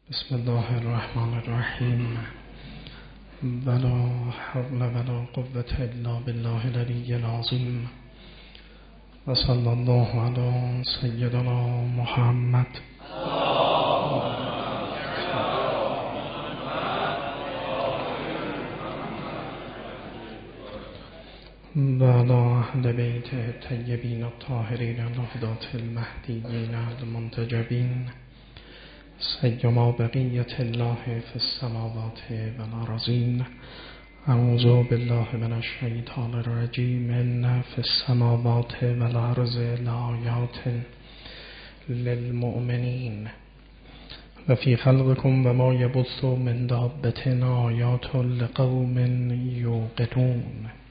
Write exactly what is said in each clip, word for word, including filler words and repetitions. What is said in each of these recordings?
بسم الله الرحمن الرحیم. ولا حول ولا قوة الا بالله العلی العظیم. و صلی الله علی سیدنا محمد و علی اهل بیت الطیبین الطاهرین الهداة المهدیین المنتجبین سیما بقیت الله فی السماوات والارضین. اعوذ بالله من الشیطان الرجیم. ان فی السماوات والارض لآیات للمؤمنین و فی خلقکم و ما یبث من دابة آیات لقوم یوقنون.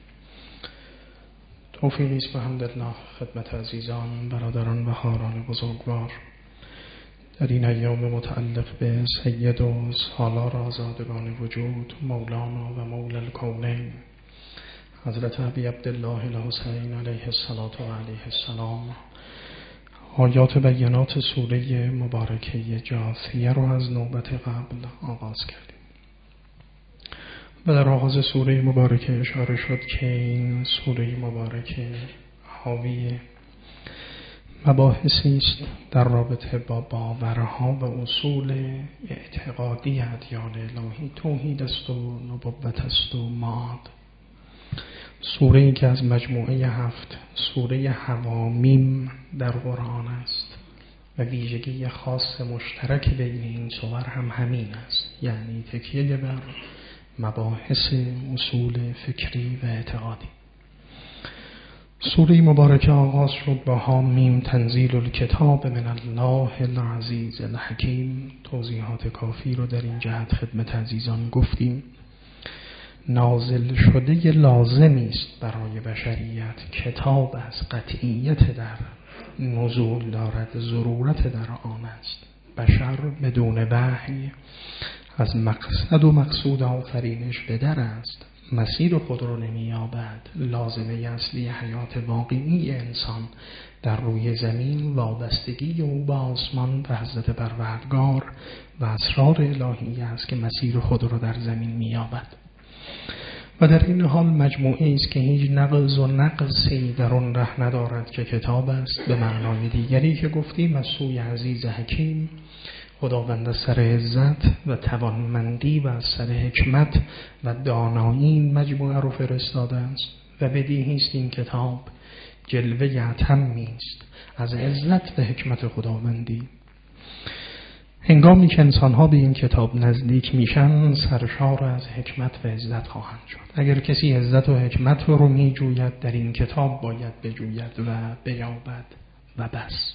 توفیقی است به حمدالله خدمت عزیزان، برادران و خواهران بزرگوار در این ایام متعلق به سید و سالار آزادگان وجود، مولانا و مولا الکونین حضرت ابی عبدالله الحسین علیه الصلاة و علیه السلام، آیات بینات سوره مبارکه جاثیه رو از نوبت قبل آغاز کردیم و در آغاز سوره مبارکه اشاره شد که این سوره مبارکه حاوی مباحثی است در رابطه با باورها و اصول اعتقادی ادیان الهی. توحید است و نبوت است و معاد. سوره ای که از مجموعه هفت سوره حوامیم در قرآن است و ویژگی خاص مشترک بین این سور هم همین است، یعنی تکیه بر مباحث اصول فکری و اعتقادی. سوره مبارکه آغاز شد با حامیم تنزیل الکتاب من الله العزیز الحکیم. توضیحات کافی رو در این جهت خدمت عزیزان گفتیم. نازل شده لازمی است برای بشریت، کتاب از قطعیت در نزول دارد، ضرورت در آن است. بشر بدون وحی از مقصد و مقصود آفرینش به در است، مسیر خود رو نمی‌یابد. لازمه اصلی حیات واقعی انسان در روی زمین وابستگی او به آسمان و حضرت پروردگار و اسرار الهی است که مسیر خود رو در زمین می‌یابد. و در این حال مجموعه است که هیچ نقض و نقصی در آن ره ندارد که کتاب است. به معنای دیگری که گفتیم از سوی عزیز حکیم، خداوند از سر عزت و توانمندی و از سر حکمت و دانایی این مجموعه رو فرستاده است و بدیهی است این کتاب جلوه اتمی است از عزت و حکمت خداوندی. هنگامی که انسان‌ها به این کتاب نزدیک میشن، سرشار از حکمت و عزت خواهند شد. اگر کسی عزت و حکمت رو میجوید، در این کتاب باید بجوید و بیابد و بس.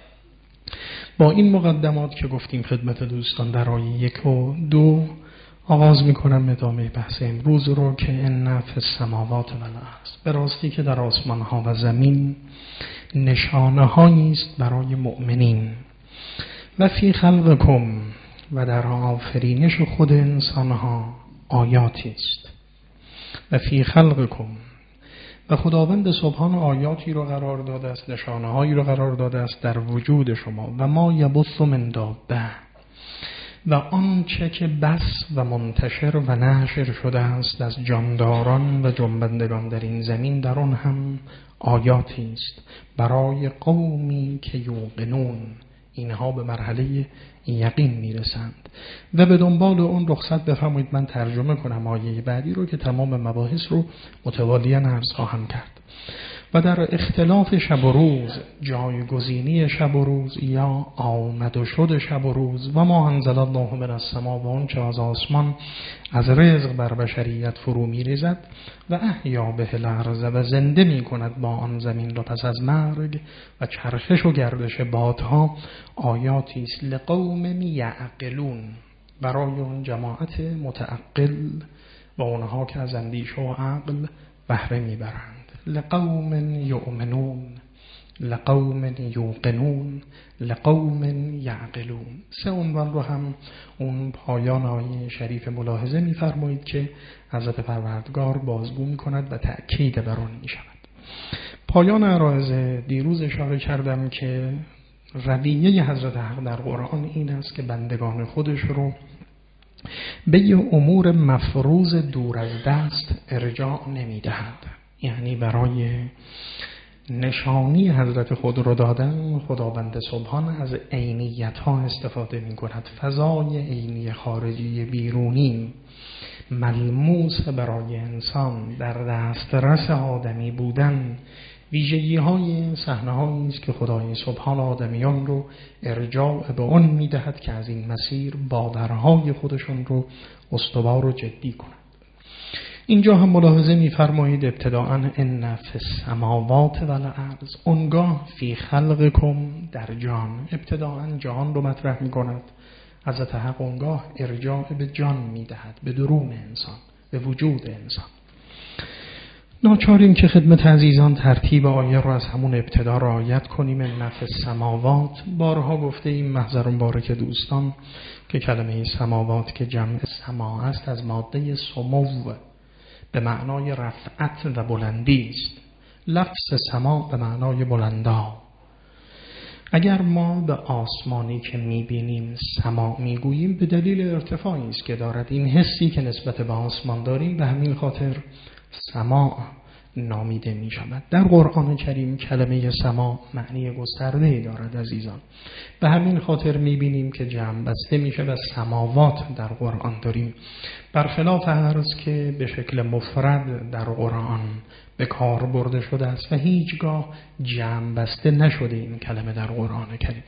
با این مقدمات که گفتیم خدمت دوستان، در آیه یک و دو آغاز میکنم ادامه بحث امروز رو که ان فی السماوات والارض، به راستی که در آسمان ها و زمین نشانه هایی است برای مؤمنین. و فی خلقکم، و در آفرینش خود انسان ها آیاتی است. و فی خلقکم، و خداوند سبحان آیاتی رو قرار داده است، نشانه هایی رو قرار داده است در وجود شما. و ما یبث من دابه، و آنچه که بس و منتشر و نشر شده است از جانداران و جنبندگان در این زمین، در آن هم آیاتی است برای قومی که یوقنون، اینها به مرحله یقین میرسند. و به دنبال اون رخصت بفرمایید من ترجمه کنم آیه بعدی رو که تمام مباحث رو متوالیاً عرض خواهم کرد. و در اختلاف شب و روز، جایگزینی شب و روز یا آمد و شد شب و روز، و ما انزل الله من السماء، و اون چه از آسمان از رزق بر بشریت فرو میریزد. و احیا به الارض، و زنده میکند با آن زمین را پس از مرگ، و چرخش و گردش بادها آیاتی است لقوم یعقلون، برای اون جماعت متعقل و اونها که از اندیشه و عقل بهره میبرند. لقوم یؤمنون، لقوم یوقنون، لقوم یعقلون. سه عنوان رو هم اون پایان آیه شریف ملاحظه می‌فرمایید که حضرت پروردگار بازگو می‌کند و تأکید بر آن می‌شود. پایان عرایض دیروز اشاره کردم که رویه حضرت حق در قرآن این است که بندگان خودش رو به یه امور مفروض دور از دست ارجاع نمیدهد. یعنی برای نشانی حضرت خود رو دادن خداوند سبحان از عینیت ها استفاده می کند. فضای عینی خارجی بیرونی ملموس برای انسان در دسترس آدمی بودن ویژگی های صحنه هایی است که خدای سبحان آدمیان رو ارجاع به آن می دهد که از این مسیر بادرهای خودشون رو استوار و جدی کنند. اینجا هم ملاحظه می‌فرمایید ابتداءً ان فی السماوات و الارض، اونگاه فی خلقکم در جان، ابتداءً جهان رو مطرح می‌کند. حضرت حق اونگاه ارجاع به جان می‌دهد، به درون انسان، به وجود انسان. ناچاریم که خدمت عزیزان ترتیب آیه رو از همون ابتدا رعایت کنیم. ان فی السماوات، بارها گفته این محضر مبارک دوستان که کلمه سماوات که جمع سما است از ماده سمو به معنای رفعت و بلندی است. لفظ سما به معنای بلندا. اگر ما به آسمانی که می‌بینیم سما می‌گوییم به دلیل ارتفاعی است که دارد. این حسی که نسبت به آسمان داریم به همین خاطر سما نامیده می شود. در قرآن کریم کلمه سما معنی گسترده‌ای دارد عزیزان. به همین خاطر می بینیم که جمع بسته می شود سماوات در قرآن داریم، برخلاف عرض که به شکل مفرد در قرآن به کار برده شده است و هیچگاه جمع بسته نشده این کلمه در قرآن کریم.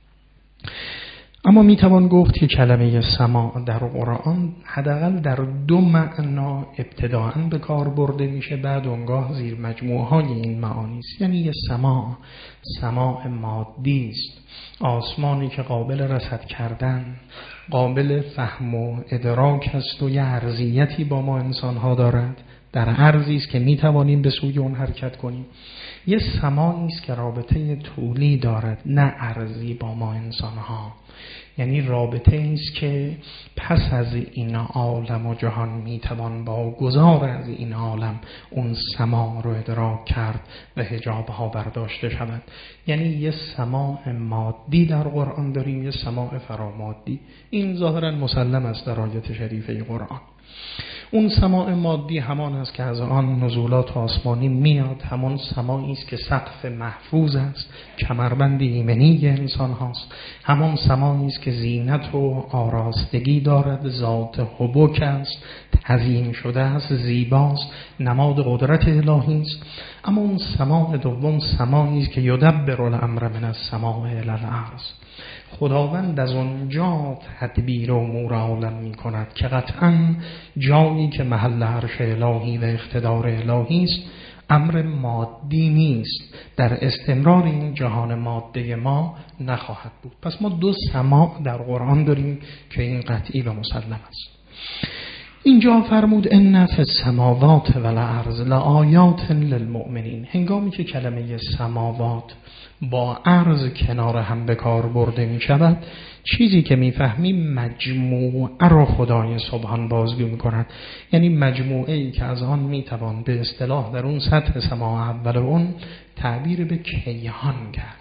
اما میتوان گفت که کلمه سما در قرآن حداقل در دو معنا ابتداءً به کار برده میشه، بعد اونگاه زیر مجموعه های این معانی است. یعنی یه سما سماع مادی است، آسمانی که قابل رصد کردن، قابل فهم و ادراک است و یه ارضیتی با ما انسان ها دارد، در ارضی است که میتوانیم به سوی اون حرکت کنیم. یه سمایی است که رابطه طولی دارد، نه ارضی با ما انسان ها. یعنی رابطه است که پس از این عالم و جهان میتوان با گذار از این عالم اون سما رو ادراک کرد و حجاب ها برداشته شود. یعنی یه سماع مادی در قرآن داریم، یه سماع فرامادی. این ظاهرا مسلم است در آیت شریفه قرآن. اون سماع مادی همان است که از آن نزولات آسمانی میاد، همان سماعی است که سقف محفوظ است، کمربند ایمنی انسان هاست، همان سماعی است که زینت و آراستگی دارد، ذات حبک است، تزیین شده است، زیباست، نماد قدرت الهی است. اما اون سماع دوم سماعی است که یدبر الامر من السماء الی الارض، خداوند از اونجا تدبیر امور عالم می کند که قطعاً جایی که محل عرش الهی و اقتدار الهی است امر مادی نیست، در استمرار این جهان ماده ما نخواهد بود. پس ما دو سماع در قرآن داریم که این قطعی و مسلم است. اینجا فرمود ان فی السماوات و الارض لآیات للمؤمنین. هنگامی که کلمه سماوات با ارض کنار هم به کار برده می شود، چیزی که می فهمیم مجموعه رو خدای سبحان بازگو می کند. یعنی مجموعه ای که از آن می توان به اصطلاح در اون سطح سما اول اون تعبیر به کیهان کرد.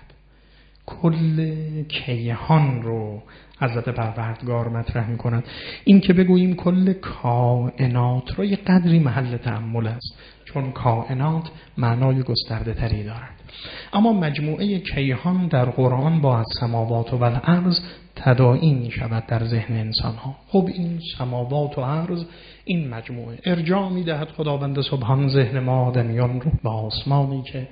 کل کیهان رو حضرت پروردگار مطرح می کند. این که بگوییم کل کائنات رو یه قدری محل تأمل است، چون کائنات معنای گسترده تری دارد. اما مجموعه کیهان در قرآن با از سماوات و الارض تداعی می شود در ذهن انسان ها. خب این سماوات و ارض، این مجموعه ارجاع می دهد خداوند سبحان ذهن ما آدمیان رو به آسمانی که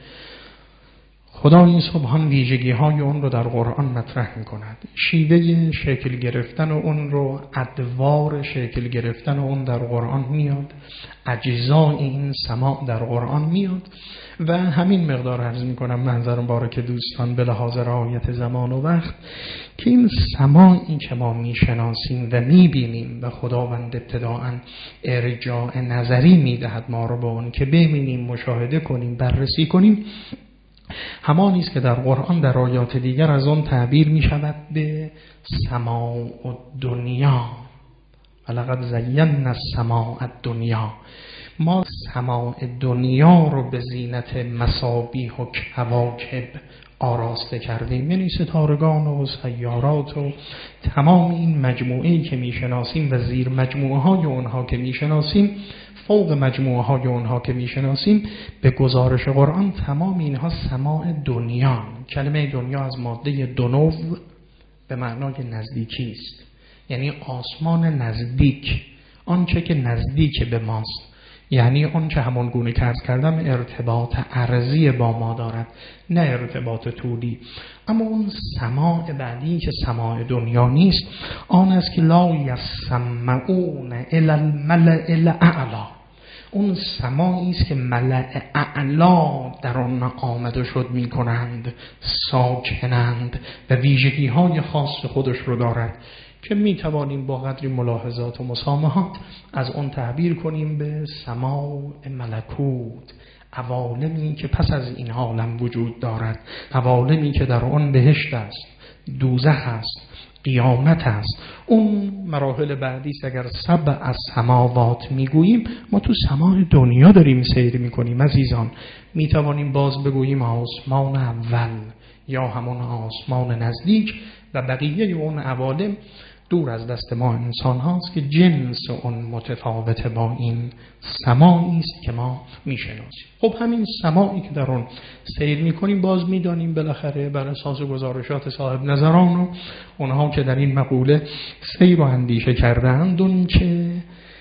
خدای سبحان ویژگی های اون رو در قرآن مطرح می کند. شیوه شکل گرفتن اون رو، ادوار شکل گرفتن اون در قرآن میاد، اجزای این سماع در قرآن میاد و همین مقدار عرض می کنم منظر مبارک دوستان به لحاظ رعایت زمان و وقت که این سماعی که ما می شناسیم و می بینیم و خداوند ابتداءً ارجاع نظری می دهد ما رو به اون که ببینیم، مشاهده کنیم، بررسی کنیم، همانی است که در قرآن در آیات دیگر از آن تعبیر می شود به سماع الدنیا. ولقد زینا السماء الدنیا. ما سماع دنیا رو به زینت مصابیح و کواکب آراسته کردیم، یعنی ستارگان و سیارات و تمام این مجموعه‌ای که میشناسیم و زیر مجموعه های اونها که میشناسیم، فوق مجموعه های اونها که میشناسیم، به گزارش قرآن تمام اینها سماع دنیا. کلمه دنیا از ماده دنو به معنای نزدیکی است، یعنی آسمان نزدیک، آنچه که نزدیک به ماست، یعنی آنچه همون گونه که عرض کردم ارتباط عرضی با ما دارد، نه ارتباط طولی. اما اون سماع بعدی که سماع دنیا نیست، آن است که لا یسمعون الی الملأ الاعلی. اون سماعی است که ملأ اعلا در آن آمده شد می کنند، ساکنند و ویژگی های خاص خودش رو دارد که می توانیم با قدری ملاحظات و مسامحات از اون تعبیر کنیم به سماع ملکوت، عوالمی که پس از این عالم وجود دارد، عوالمی که در آن بهشت است، دوزخ است، قیامت است. اون مراحل بعدی است. اگر سبع از سماوات میگوییم، ما تو سماع دنیا داریم سیر میکنیم عزیزان. میتوانیم باز بگوییم آسمان اول یا همون آسمان نزدیک و بقیه اون عوالم دور از دست ما انسان هاست که جنس اون متفاوت با این سماعی است که ما میشناسیم. خب همین سماعی که در اون سیر میکنیم، باز میدانیم بالاخره بر اساس گزارشات صاحب نظران و اونها که در این مقوله سیر و اندیشه کردند، اون که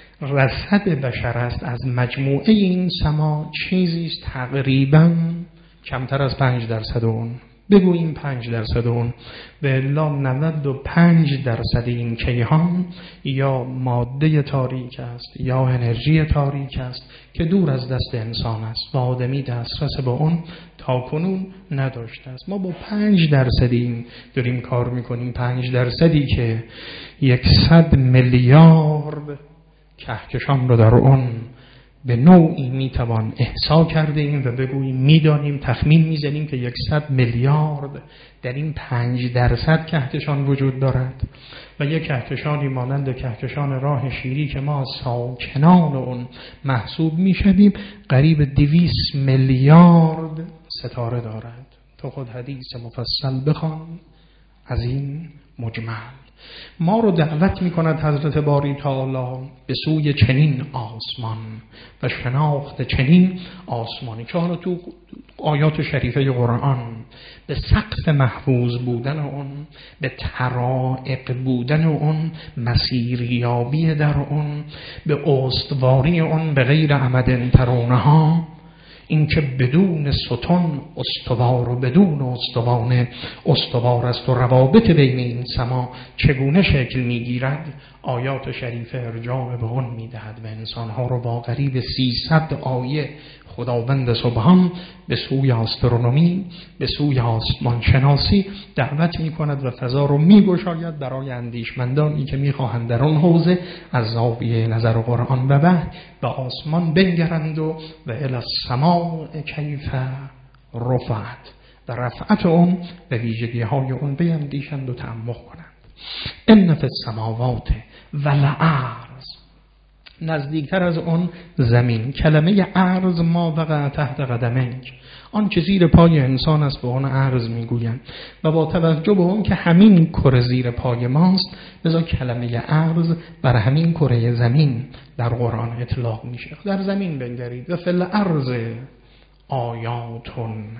رصد بشر است از مجموعه این سماع چیزی است تقریبا کمتر از پنج درصد اون، بگوییم پنج درصد اون، به الا نود و پنج درصد این کیهان یا ماده تاریک است یا انرژی تاریک است که دور از دست انسان است و آدمی دسترس به اون تا کنون نداشته است. ما با پنج درصد این داریم کار میکنیم، پنج درصدی که یکصد میلیارد کهکشان رو در اون به نوعی میتوان احصا کرده ایم و بگوییم میدانیم، تخمین میزنیم که یکصد میلیارد در این پنج درصد کهکشان وجود دارد و یک کهکشانی مانند کهکشان راه شیری که ما ساکنان اون محسوب میشویم قریب دویست میلیارد ستاره دارد. تو خود حدیث مفصل بخوان از این مجمل. ما رو دعوت می کند حضرت باری تعالی به سوی چنین آسمان و شناخت چنین آسمانی که حالا تو آیات شریفه قرآن به سقف محفوظ بودن اون، به طرائق بودن اون، مسیریابی در اون، به استواری اون به غیر عمد ترونها، این که بدون ستون استوار و بدون استوانه استوار است و روابط بین این سما چگونه شکل میگیرد، آیات شریفه ارجاع به اون میدهد و انسانها رو با قریب سیصد آیه خداوند سبحان به سوی آسترونومی، به سوی آسمان شناسی دعوت می کند و فضا رو می گشاید برای اندیشمندانی که می خواهند در آن حوزه از زاویه نظر قرآن و وحی به آسمان بنگرند و و الی السماء کیف رفعت و رفعت اون و ویژگی های اون بیندیشند و تعمق کنند. ان فی السماوات والارض، نزدیکتر از اون زمین. کلمه ارض ما وقع تحت قدمک، آن که زیر پای انسان است به اون ارض میگویند و با توجه به اون که همین کره زیر پای ماست، لذا کلمه ارض بر همین کره زمین در قرآن اطلاق میشه. در زمین بنگرید و فی الارض آیات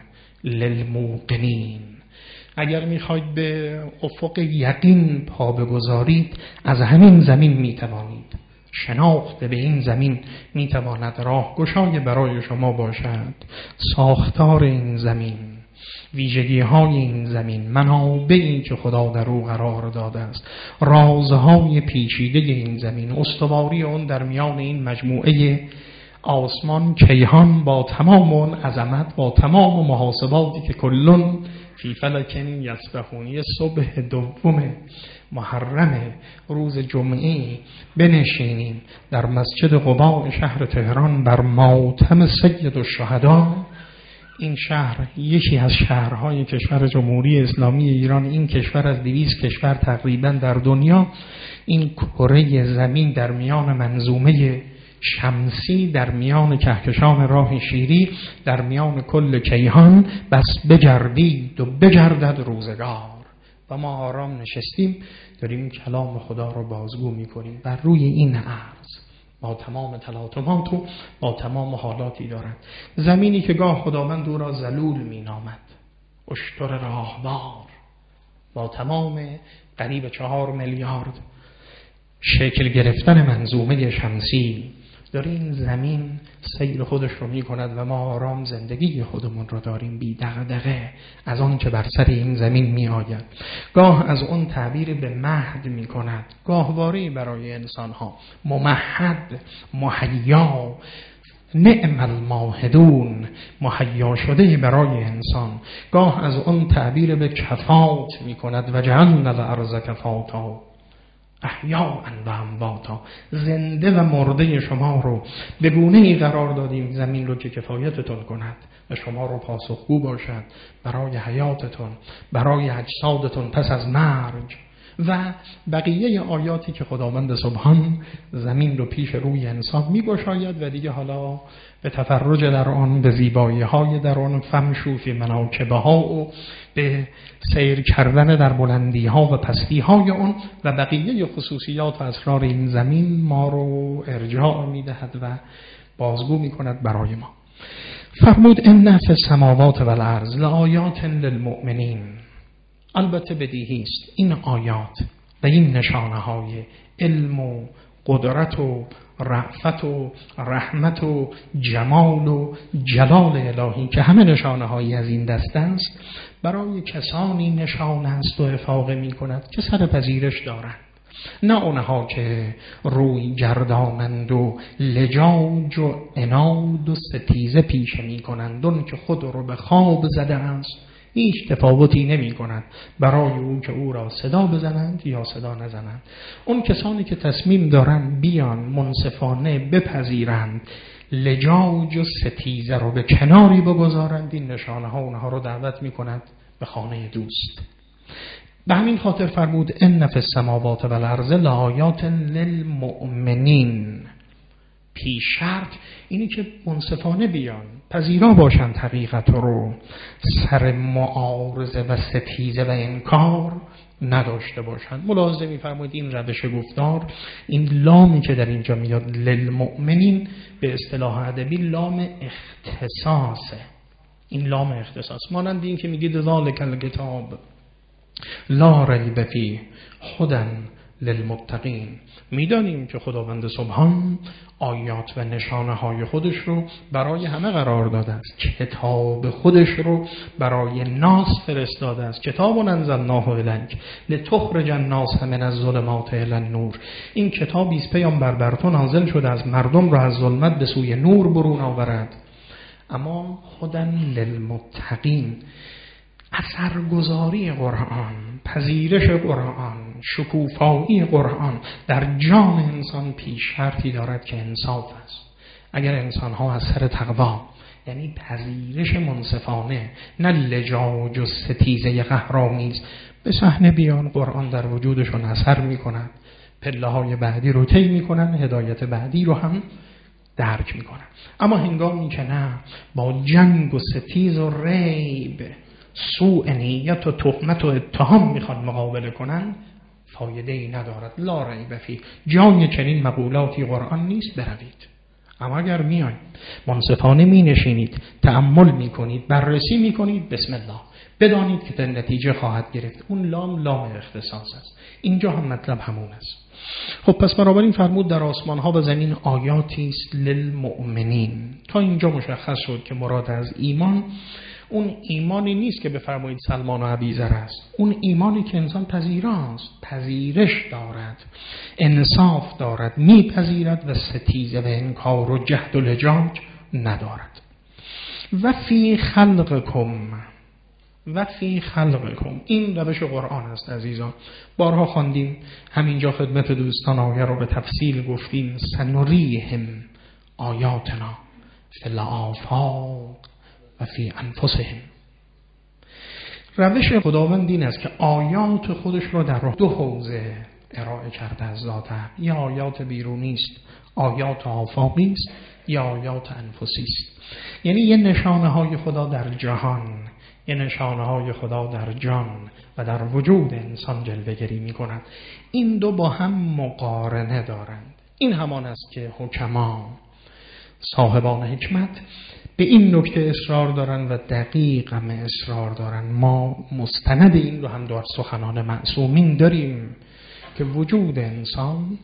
للموقنین. اگر میخواید به افق یقین پا بگذارید، از همین زمین میتوانید شناخت به این زمین میتواند راهگشای برای شما باشد. ساختار این زمین، ویژگی های این زمین، منابعی که خدا در او قرار داده است، رازهای پیچیده این زمین، استواری اون در میان این مجموعه آسمان کیهان با تمام اون عظمت، با تمام محاسباتی که کلون فی فلکن یسبحون. صبح دوم محرم روز جمعه بنشینیم در مسجد قباء شهر تهران بر ماتم سید الشهدا. این شهر یکی از شهرهای کشور جمهوری اسلامی ایران، این کشور از دویست کشور تقریبا در دنیا، این کره زمین در میان منظومه شمسی در میان کهکشان راه شیری، در میان کل کیهان بس بگردید و بگردد روزگار. و ما آرام نشستیم داریم کلام خدا رو بازگو میکنیم بر روی این عرض با تمام تلاطمات و با تمام حالاتی دارد. زمینی که گاه خداوند او را ذلول مینامد، اشتر راهوار، با تمام قریب چهار میلیارد شکل گرفتن منظومه شمسی داره این زمین سیر خودش رو می کند و ما آرام زندگی خودمون رو داریم بی دغدغه از آن که بر سر این زمین می آید. گاه از اون تعبیر به مهد می کند، گاهواره برای انسان ها ممهد، مهیا، نعم الماهدون، مهیا شده برای انسان. گاه از اون تعبیر به کفات می کند و جعلنا الارض کفاتا احیاء و امواتا، زنده و مرده شما رو به گونه‌ای قرار دادیم زمین رو که کفایتتون کند و شما رو پاسخگو باشد برای حیاتتون، برای اجسادتون پس از مرگ. و بقیه آیاتی که خداوند سبحان زمین رو پیش روی انسان می‌گشاید و دیگه حالا به تفرج در آن، به زیبایی‌های در آن، فمشو فی مناکبها و به سیر کردن در بلندی‌ها و پستی‌های آن و بقیه خصوصیات و اسرار این زمین ما رو ارجاع می‌دهد و بازگو می‌کند برای ما. فرمود ان فی السماوات و الارض لآیات للمؤمنین. البته بدیهی است این آیات و این نشانه های علم و قدرت و رأفت و رحمت و جمال و جلال الهی که همه نشانه هایی از این دسته است، برای کسانی نشانه است و افاقه می کند که سر پذیرش دارند، نه اونها که روی گردانند و لجاج و عناد و ستیزه پیشه می کنند. اون که خود رو به خواب زده است هیچ تفاوتی نمی کند برای او که او را صدا بزنند یا صدا نزنند. اون کسانی که تصمیم دارند بیان منصفانه بپذیرند، لجاج و ستیزه رو به کناری بگذارند، این نشانه ها اونها رو دعوت می کند به خانه دوست. به همین خاطر فرمود ان فی السماوات و الارض لآیات للمؤمنین. پیش شرط اینی که منصفانه بیان، پذیرا باشند حقیقت رو، سر معارضه و ستیزه و انکار نداشته باشند. ملاحظه می‌فرمایید این روش گفتار، این لامی که در اینجا میاد للمؤمنین به اصطلاح ادبی لام اختصاصه. این لام اختصاص مانند این که میگید ذالک الکتاب لا ریب فیه هدی للمتقین. میدانیم که خداوند سبحان آیات و نشانه های خودش رو برای همه قرار داده است، کتاب خودش رو برای ناس فرستاده است. کتاب انزلناه الیک لتخرج الناس من الظلمات الی النور. این کتابی است پیامبر بر تو نازل شده از مردم را از ظلمت به سوی نور برون آورد. اما هدی للمتقین، اثرگذاری قرآن، پذیرش قرآن، شکوفایی قرآن در جان انسان پیش شرطی دارد که انصاف است. اگر انسان ها از سر تقوا، یعنی پذیرش منصفانه، نه لجاج و ستیزه قهرآمیز، به صحنه بیان، قرآن در وجودشون اثر می کند، پله های بعدی رو طی می کنن، هدایت بعدی رو هم درک می کنن. اما هنگامی که نه، با جنگ و ستیز و ریب، سوء نیت و تهمت و اتهام میخوان مقابله کنن، فایده ای ندارد. لا ریب فیه، جای چنین مقولاتی قرآن نیست بروید. اما اگر میاید منصفانه می نشینید، تأمل می کنید، بررسی می کنید، بسم الله، بدانید که در نتیجه خواهد گرفت. اون لام لام اختصاص است. اینجا هم مطلب همون است. خب پس بنابراین فرمود در آسمان ها و زمین آیاتی است للمؤمنین. تا اینجا مشخص شد که مراد از ایمان اون ایمانی نیست که بفرمایید سلمان و ابیذر است. اون ایمانی که انسان پذیراست، پذیرش دارد، انصاف دارد، میپذیرد و ستیزه و انکار و جهد و لجاج ندارد. و فی خلقکم، و فی خلقکم، این روش قرآن است عزیزان. بارها خواندیم، همینجا خدمت دوستان آیه رو به تفصیل گفتیم. سنریهم آیاتنا فی الآفاق و فی انفسهم. روش خداوند این است که آیات خودش رو در دو حوزه ارائه کرده از ذات حق. یا آیات بیرونی است، آیات آفاقی است، یا آیات انفسی است. یعنی یه نشانه های خدا در جهان، یه نشانه های خدا در جان و در وجود انسان جلوه‌گری می‌کند. این دو با هم مقارنه دارند. این همان است که حکما، صاحبان حکمت به این نکته اصرار دارن و دقیق هم اصرار دارن. ما مستند این رو هم در سخنان معصومین داریم که وجود انسان،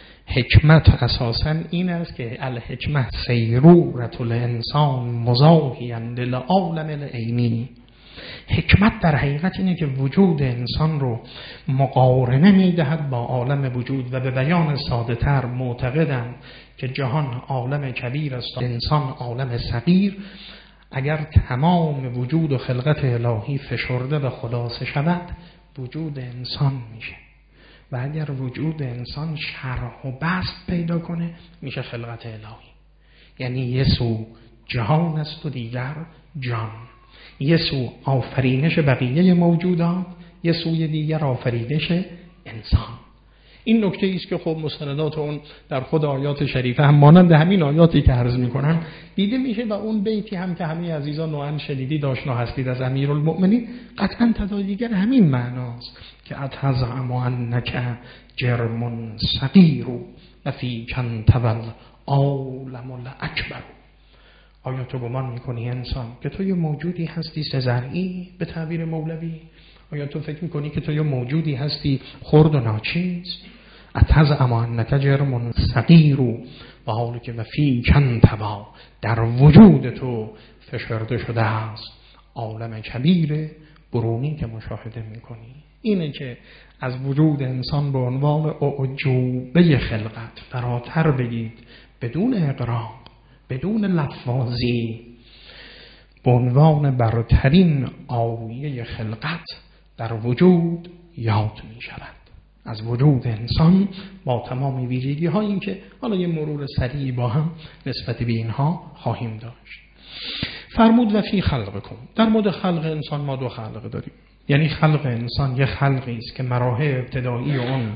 حکمت اساساً این است که الحکمت سیرورة الانسان مزاحیاً للعالم العینی. حکمت در حقیقت اینه که وجود انسان رو مقارنه میدهد با عالم وجود و به بیان ساده تر معتقدند که جهان عالم کبیر است، انسان عالم صغیر. اگر تمام وجود و خلقت الهی فشرده و خلاصه شود وجود انسان میشه، و اگر وجود انسان شرح و بسط پیدا کنه میشه خلقت الهی. یعنی یه سو جهان است و دیگر جان، یه سو آفرینش بقیه موجودات، یه سوی دیگر آفرینش انسان. این نکته است که خب مستندات اون در خود آیات شریفه هم مانند همین آیاتی که عرض میکنم دیده میشه، و اون بیتی هم که همه عزیزان نوعا شنیدید آشنا هستید از امیرالمؤمنین قطعا تدا دیگر همین معناست که اتزعم انک جرم صغیر و فیک انت العالم الاکبر. آیا تو گمان میکنی انسان که تو یه موجودی هستی سه‌ضلعی به تعبیر مولوی؟ آیا تو فکر میکنی که تو یه موجودی هستی خرد و ناچیز؟ اتزعم انک جرم صغیر و حالی که فیک انت در وجود تو فشرده شده است عالم کبیر برونی که مشاهده میکنی. اینه که از وجود انسان به عنوان اعجوبه خلقت فراتر بگید، بدون اقرار، بدون لفاظی، به عنوان برترین آیه خلقت در وجود یاد می شود. از وجود انسان با تمام ویژگی هایی که حالا یه مرور سریع با هم نسبت به اینها خواهیم داشت. فرمود و فی خلقکم. در مورد خلق انسان ما دو خلق داریم. یعنی خلق انسان یه خلقی است که مراحل ابتدایی اون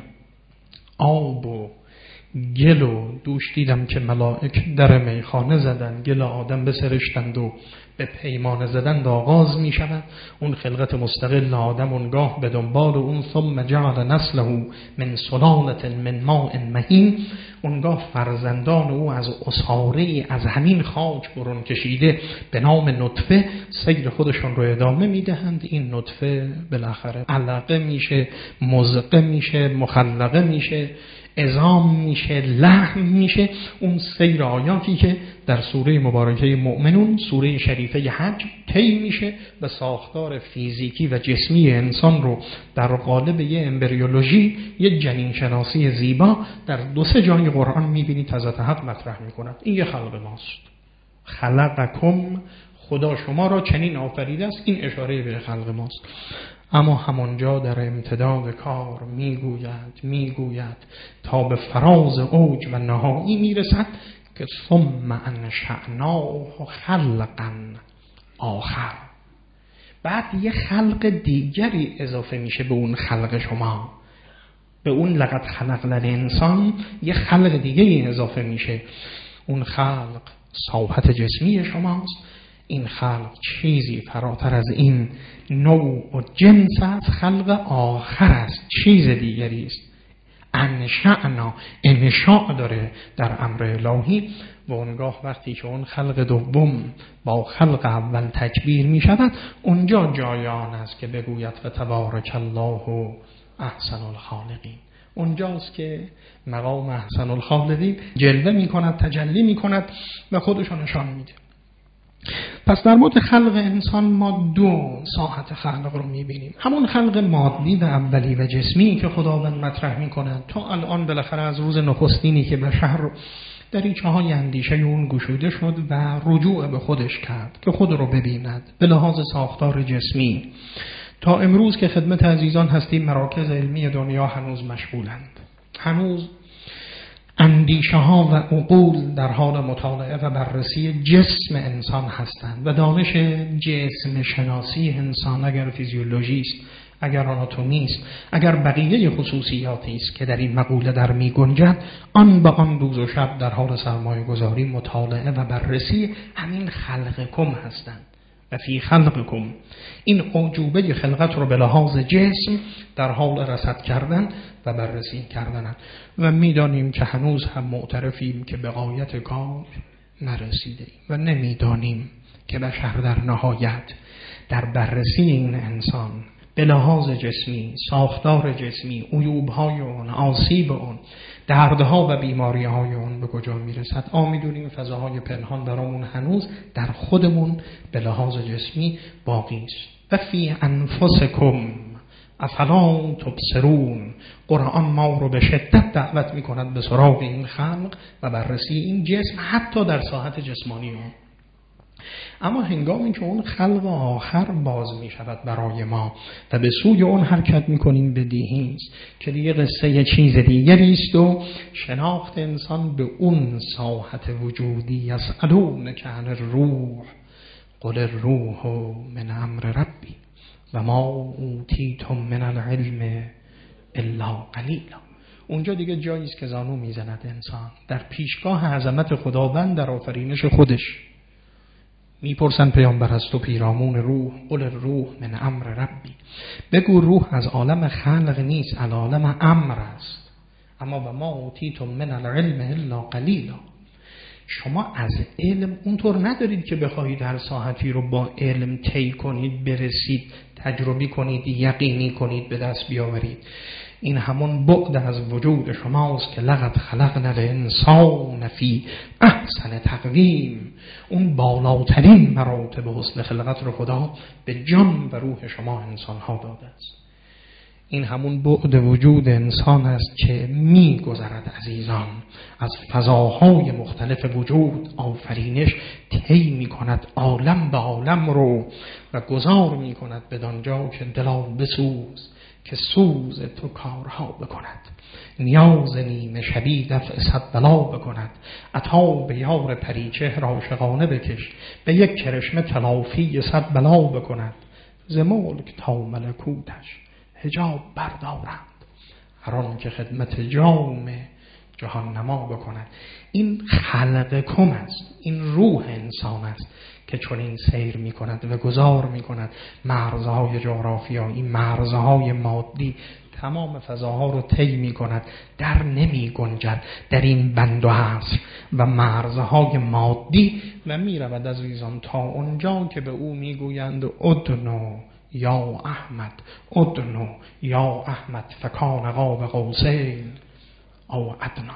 آب و گل و دوش دیدم که ملائک در میخانه زدن، گل آدم بسرشتند و به پیمانه زدند آغاز می شود. اون خلقت مستقل آدم اونگاه به دنبال اون ثم جعل نسله من سلالة من ماء مهین، اونگاه فرزندان او از عصاره از همین خاک برون کشیده به نام نطفه سیر خودشون رو ادامه می دهند. این نطفه بالاخره علقه میشه، مضغه میشه، مخلقه میشه، عظام میشه، لحم میشه. اون سیر آیاتی که در سوره مبارکه مؤمنون، سوره شریفه حج طی میشه و ساختار فیزیکی و جسمی انسان رو در قالب یه امبریولوژی، یه جنین شناسی زیبا در دو سه جای قرآن میبینید حضرت حق مطرح میکند. این یه خلق ماست. خلقکم، خدا شما را چنین آفریده است. این اشاره به خلق ماست. اما همانجا در امتداد کار میگوید میگوید تا به فراز اوج و نهایی میرسد که ثم انشأناه خلقا آخر. بعد یه خلق دیگری اضافه میشه به اون خلق شما، به اون لقد خلقنا الانسان یه خلق دیگری اضافه میشه. اون خلق صحبت جسمی شماست. این خلق چیزی فراتر از این نوع و جنس از خلق آخر است، چیز دیگری است. انشأنا، انشاء داره در امر الهی. و اونگاه وقتی که اون خلق دوم با خلق اول تکبیر می شود، اونجا جایان است که بگوید و تبارک الله احسن الخالقین. اونجاست که مقام احسن الخالقین جلوه می کند، تجلی می کند و خودشو نشان میده. پس در مورد خلق انسان ما دو ساحت خلق رو میبینیم. همون خلق مادی و اولی و جسمی که خداوند مطرح میکنه تا الان، بالاخره از روز نخستینی که بشر دریچه های اندیشه اون گشوده شد و رجوع به خودش کرد که خود رو ببیند به لحاظ ساختار جسمی، تا امروز که خدمت عزیزان هستیم مراکز علمی دنیا هنوز مشغولند. هنوز اندیشه ها و عقول در حال مطالعه و بررسی جسم انسان هستند و دانش جسم شناسی انسان، اگر فیزیولوژی است، اگر آناتومی است، اگر بقیه خصوصیاتی است که در این مقوله در می گنجد، آن به آن روز و شب در حال سرمایه گذاری، مطالعه و بررسی همین خلقکم هستند. و فی خلقکم، این اعجوبه خلقت رو به لحاظ جسم در حال رصد کردن و بررسی کردن و میدانیم که هنوز هم معترفیم که به غایت کار نرسیده و نمیدانیم که بشر در نهایت در بررسی این انسان به لحاظ جسمی، ساختار جسمی، عیوب‌های اون، آسیب اون، دردها و بیماری‌های اون به کجا میرسد. آ میدونیم فضاهای پنهان برامون هنوز در خودمون به لحاظ جسمی باقی است. و فی انفسکم افلا تبصرون، قرآن ما رو به شدت دعوت میکند به سراغ این خلق و بررسی این جسم حتی در ساحت جسمانی اون. اما هنگامی که اون خلق آخر باز می شود برای ما و به سوی اون حرکت می کنیم، بدیهی است که دیگه قصه یه چیز دیگری است و شناخت انسان به اون ساحت وجودی یسألون که عن الروح قل الروح من امر ربی و ما اوتیتم من العلم الا قلیلا. اونجا دیگه جایی است که زانو میزند انسان در پیشگاه عظمت خداوند در آفرینش خودش. میپرسن پیامبر از تو پیرامون روح، قل روح من امر ربی، بگو روح از عالم خلق نیست، از عالم امر است. اما و ما اوتیتم من العلم الا قلیلا، شما از علم اونطور ندارید که بخواهید هر ساحتی رو با علم طی کنید، برسید، تجربی کنید، یقینی کنید، به دست بیاورید. این همون بعد از وجود شماست که لقد خلقنا الانسان فی احسن تقویم. اون بالاترین مراتب حسن خلقت رو خدا به جان و روح شما انسان ها داده است. این همون بعد وجود انسان است که می گذرد عزیزان از فضاهای مختلف وجود، آفرینش طی می کند عالم به عالم رو و گذار می کند بدانجا که دلا بسوز که سوز تو کارها بکند، نیاز نیمه شبی دفع صد بلا بکند، عطا به یار پریچهر عاشقانه بکش، به یک کرشمه تلافی صد بلا بکند، ز ملک تا ملکوتش حجاب بردارند، هر آن که خدمت جام جهان نما بکند. این خلقکم است، این روح انسان است که چون این سیر می کند و گذار می کند مرزهای جغرافیایی، مرزهای مادی، تمام فضاها رو طی می کند، در نمی گنجد در این بند و حصر و مرزهای مادی و می رود عزیزان تا اونجا که به او می گویند ادنو یا احمد، ادنو یا احمد فکان قاب قوسین او ادنا،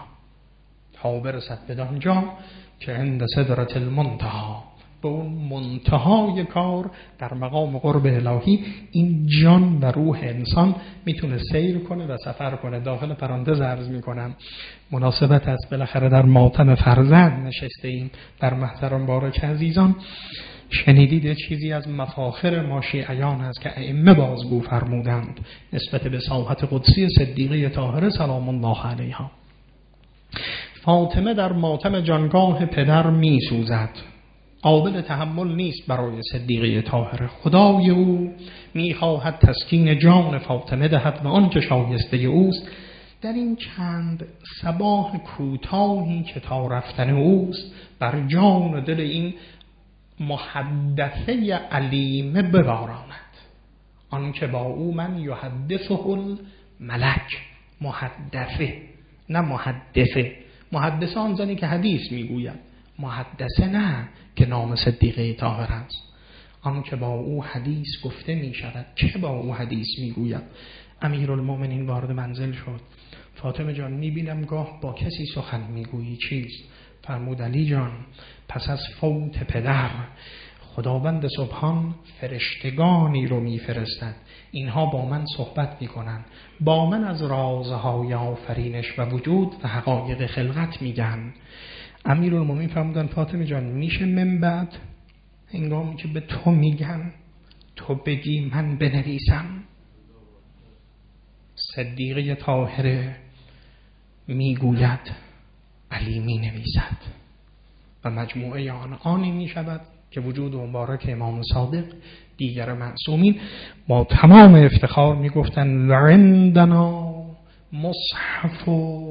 تا برسد بدانجا که عند سدرة المنتها، به اون منتهای کار در مقام قرب الهی این جان و روح انسان میتونه سیر کنه و سفر کنه. داخل پرانتز عرض میکنم مناسبت است، بالاخره در ماتم فرزند نشسته ایم در محضر مبارک عزیزان. شنیدید چیزی از مفاخر ما شیعیان هست که ائمه بازگو فرمودند نسبت به ساحت قدسی صدیقه طاهره سلام الله علیها. فاطمه در ماتم جانگاه پدر می سوزد، قابل تحمل نیست برای صدیقه طاهره. خدای او می خواهد تسکین جان فاطمه دهد و آنچه شایسته اوست. در این چند صباح کوتاهی که تا رفتن اوست بر جان و دل این محدثه علیمه بباراند، آن که با او من یحدثه الملک. محدثه نه محدثه، محدثه آن زنی که حدیث میگوید، محدثه نه که نام صدیقه طاهر است. آن که با او حدیث گفته می شود. که با او حدیث میگوید؟ امیرالمومنین وارد منزل شد. فاطمه جان میبینم گاه با کسی سخن میگویی، چیست؟ فرمود علی جان پس از فوت پدر خداوند سبحان فرشتگانی رو میفرستد، اینها با من صحبت میکنن، با من از رازهای آفرینش و وجود و حقایق خلقت میگن. امیرالمومنین فرمودن فاطمه جان میشه من بعد هنگامی که به تو میگن تو بگی من بنویسم؟ صدیقه طاهره میگوید علی می نویسد و مجموعه آن آنی می شود که وجود مبارک امام صادق دیگر معصومین با تمام افتخار میگفتن و عندنا مصحف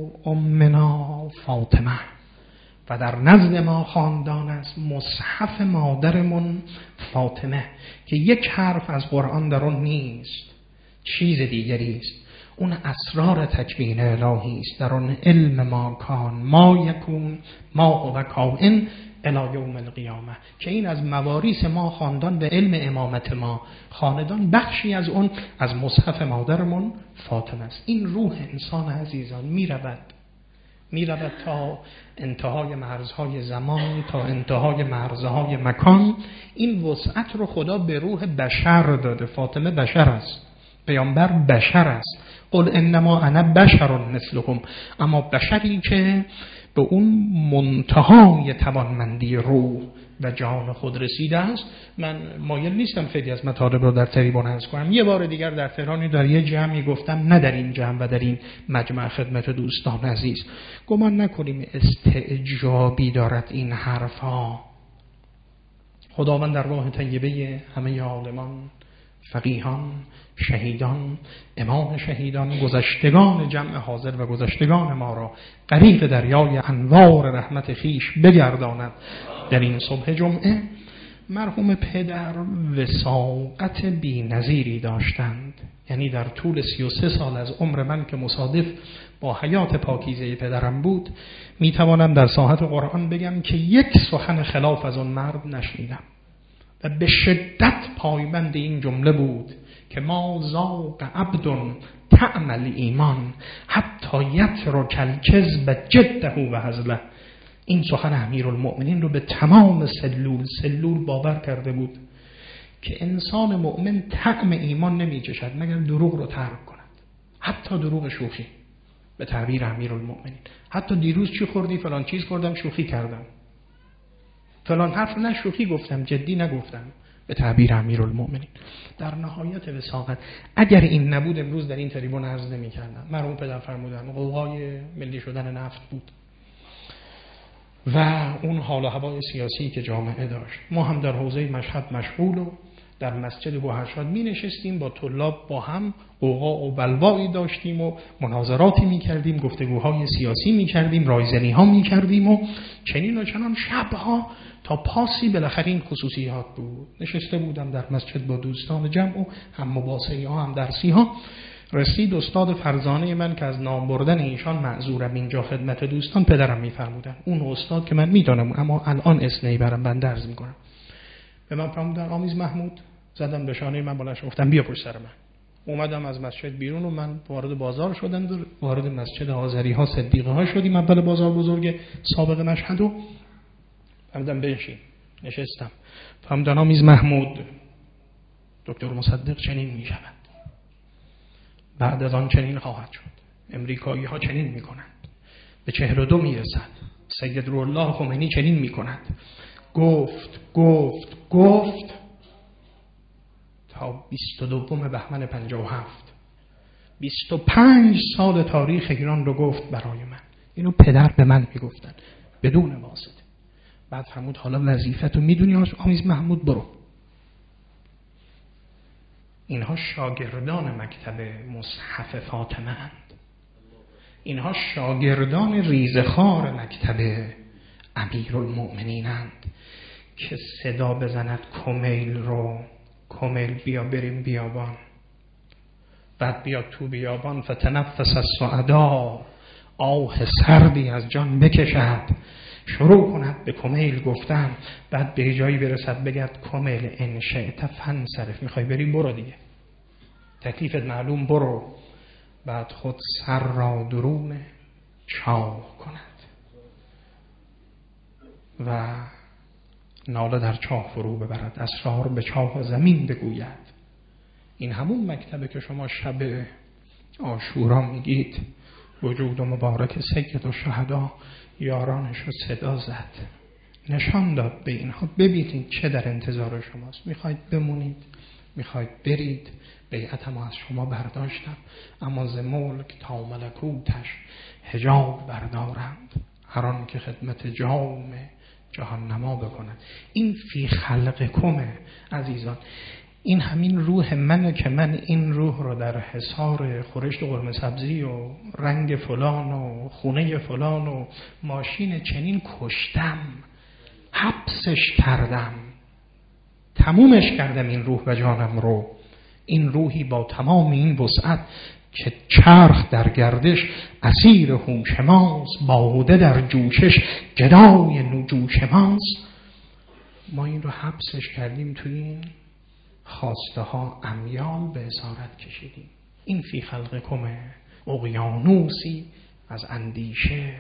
امنا فاطمه، و در نزد ما خاندان است مصحف مادرمون فاطمه که یک حرف از قرآن در اون نیست، چیز دیگری است. اون اسرار تکوین الهی است، در اون علم ما کان ما یکون ما هو کائن الی یوم القیامه، که این از مواریث ما خاندان به علم امامت ما خاندان، بخشی از اون از مصحف مادرمون فاطمه است. این روح انسان عزیزان میرود میرود تا انتهای مرزهای زمان، تا انتهای مرزهای مکان. این وسعت رو خدا به روح بشر داده. فاطمه بشر است، پیامبر بشر است. قل انما انا بشر مثلکم، اما بشری که به اون منتهای توانمندی روح و جان خود رسیده است. من مایل نیستم خیلی از مطالب رو در تریبون عرض کنم. یه بار دیگر در تهرانی در یه جمعی گفتم، نه در این جمع و در این مجمع خدمت دوستان عزیز، گمان نکنیم استعجابی دارد این حرفا. خداوند در راه طیبه همه عالمان، فقیهان، شهیدان، امام شهیدان، گذشتگان جمع حاضر و گذشتگان ما را غریق دریای انوار رحمت خیش بگرداند. در این صبح جمعه مرحوم پدر وثاقت بی نظیری داشتند، یعنی در طول سی و سه سال از عمر من که مصادف با حیات پاکیزه پدرم بود، میتوانم در ساحت قرآن بگم که یک سخن خلاف از اون مرد نشنیدم و به شدت پایبند این جمله بود که ما ذاق عبد تعمل ایمان حتی یترک الکذب جده و هزله. این سخن امیرالمؤمنین رو به تمام سلول سلول باور کرده بود که انسان مؤمن طعم ایمان نمیچشد مگر دروغ رو ترک کند، حتی دروغ شوخی. به تعبیر امیرالمؤمنین حتی دیروز چی خوردی؟ فلان چیز خوردم، شوخی کردم. فلان حرف نه، شوخی گفتم، جدی نگفتم. به تعبیر امیرالمؤمنین در نهایت وثاقت. اگر این نبود امروز در این تریبون عرض نمی‌کردم. مرحوم پدر فرمودن قوقای ملی شدن نفت بود و اون حال و هوای سیاسی که جامعه داشت. ما هم در حوزه مشهد مشغول و در مسجد گوهرشاد می نشستیم با طلاب، با هم قوقا و بلوایی داشتیم و مناظراتی می کردیم، گفتگوهای سیاسی می کردیم، رایزنی ها می کردیم و چنین و چنان شبها تا پاسی. بالاخره این خصوصیات بود. نشسته بودم در مسجد با دوستان جمع و هم مباحثه‌ای ها هم درسی ها. رسید استاد فرزانه من که از نام بردن ایشان معذورم اینجا خدمت دوستان، پدرم میفرمودن. اون استاد که من میدانم اما الان اسم نمیبرم، بنده عرض میکنم. به من فرمودن آمیز محمود. زدم به شانه من بلند گفتم بیا پشت سر من. اومدم از مسجد بیرون و من وارد بازار شدم و وارد مسجد آذری ها صدیقه ها شدیم، اول بازار بزرگ سابق مشهد. و فرمودن بنشین. نشستم. فرمودن آمیز محمود، دکتر مصدق چنین میشود، بعد از آن چنین خواهد شد، امریکایی ها چنین میکنند، به چهل و دو میرسد، سید روح‌الله خمینی چنین میکند. گفت گفت گفت تا بیست و دوم بهمن پنجاه و هفت، بیست و پنج سال تاریخ ایران رو گفت برای من. اینو پدر به من میگفتن بدون واسطه. بعد فرمود حالا وظیفتو میدونی آمیز محمود، برو. اینها شاگردان مکتب مصحف فاطمه اند. اینها شاگردان ریزخوار مکتب امیرالمؤمنین اند که صدا بزند کمیل رو، کمیل بیا بریم بیابان، بعد بیا تو بیابان فتنفس الصعدا، آه سردی از جان بکشد، شروع کند به کمیل گفتن، بعد به جایی برسد بگد کمیل ان شئت فانصرف، میخوای بری برو دیگه، تکلیفت معلوم، برو. بعد خود سر را درون چاه کند و ناله در چاه فرو ببرد، اسرار به چاه زمین بگوید. این همون مکتبه که شما شب عاشورا میگید وجود مبارک سید الشهدا یارانش رو صدا زد، نشان داد به اینها ببینید چه در انتظار شماست. میخواید بمونید، میخواید برید، بیعتم از شما برداشتم، اما ز ملک تا ملکوتش حجاب بردارند. هر آن که خدمت جام جهان نما بکند. این فی خلق کمه عزیزان، این همین روح منه که من این روح رو در حصار خورشت و قرمه سبزی و رنگ فلان و خونه فلان و ماشین چنین کشتم، حبسش کردم، تمومش کردم این روح و جانم رو. این روحی با تمام این وسعت که چرخ در گردش، اسیر هوش ماست، باده در جوشش، گدای نجوش ماست. ما این رو حبسش کردیم توی این خواسته ها امیال به اسارت کشیدیم. این فی خلق کمه، اقیانوسی از اندیشه،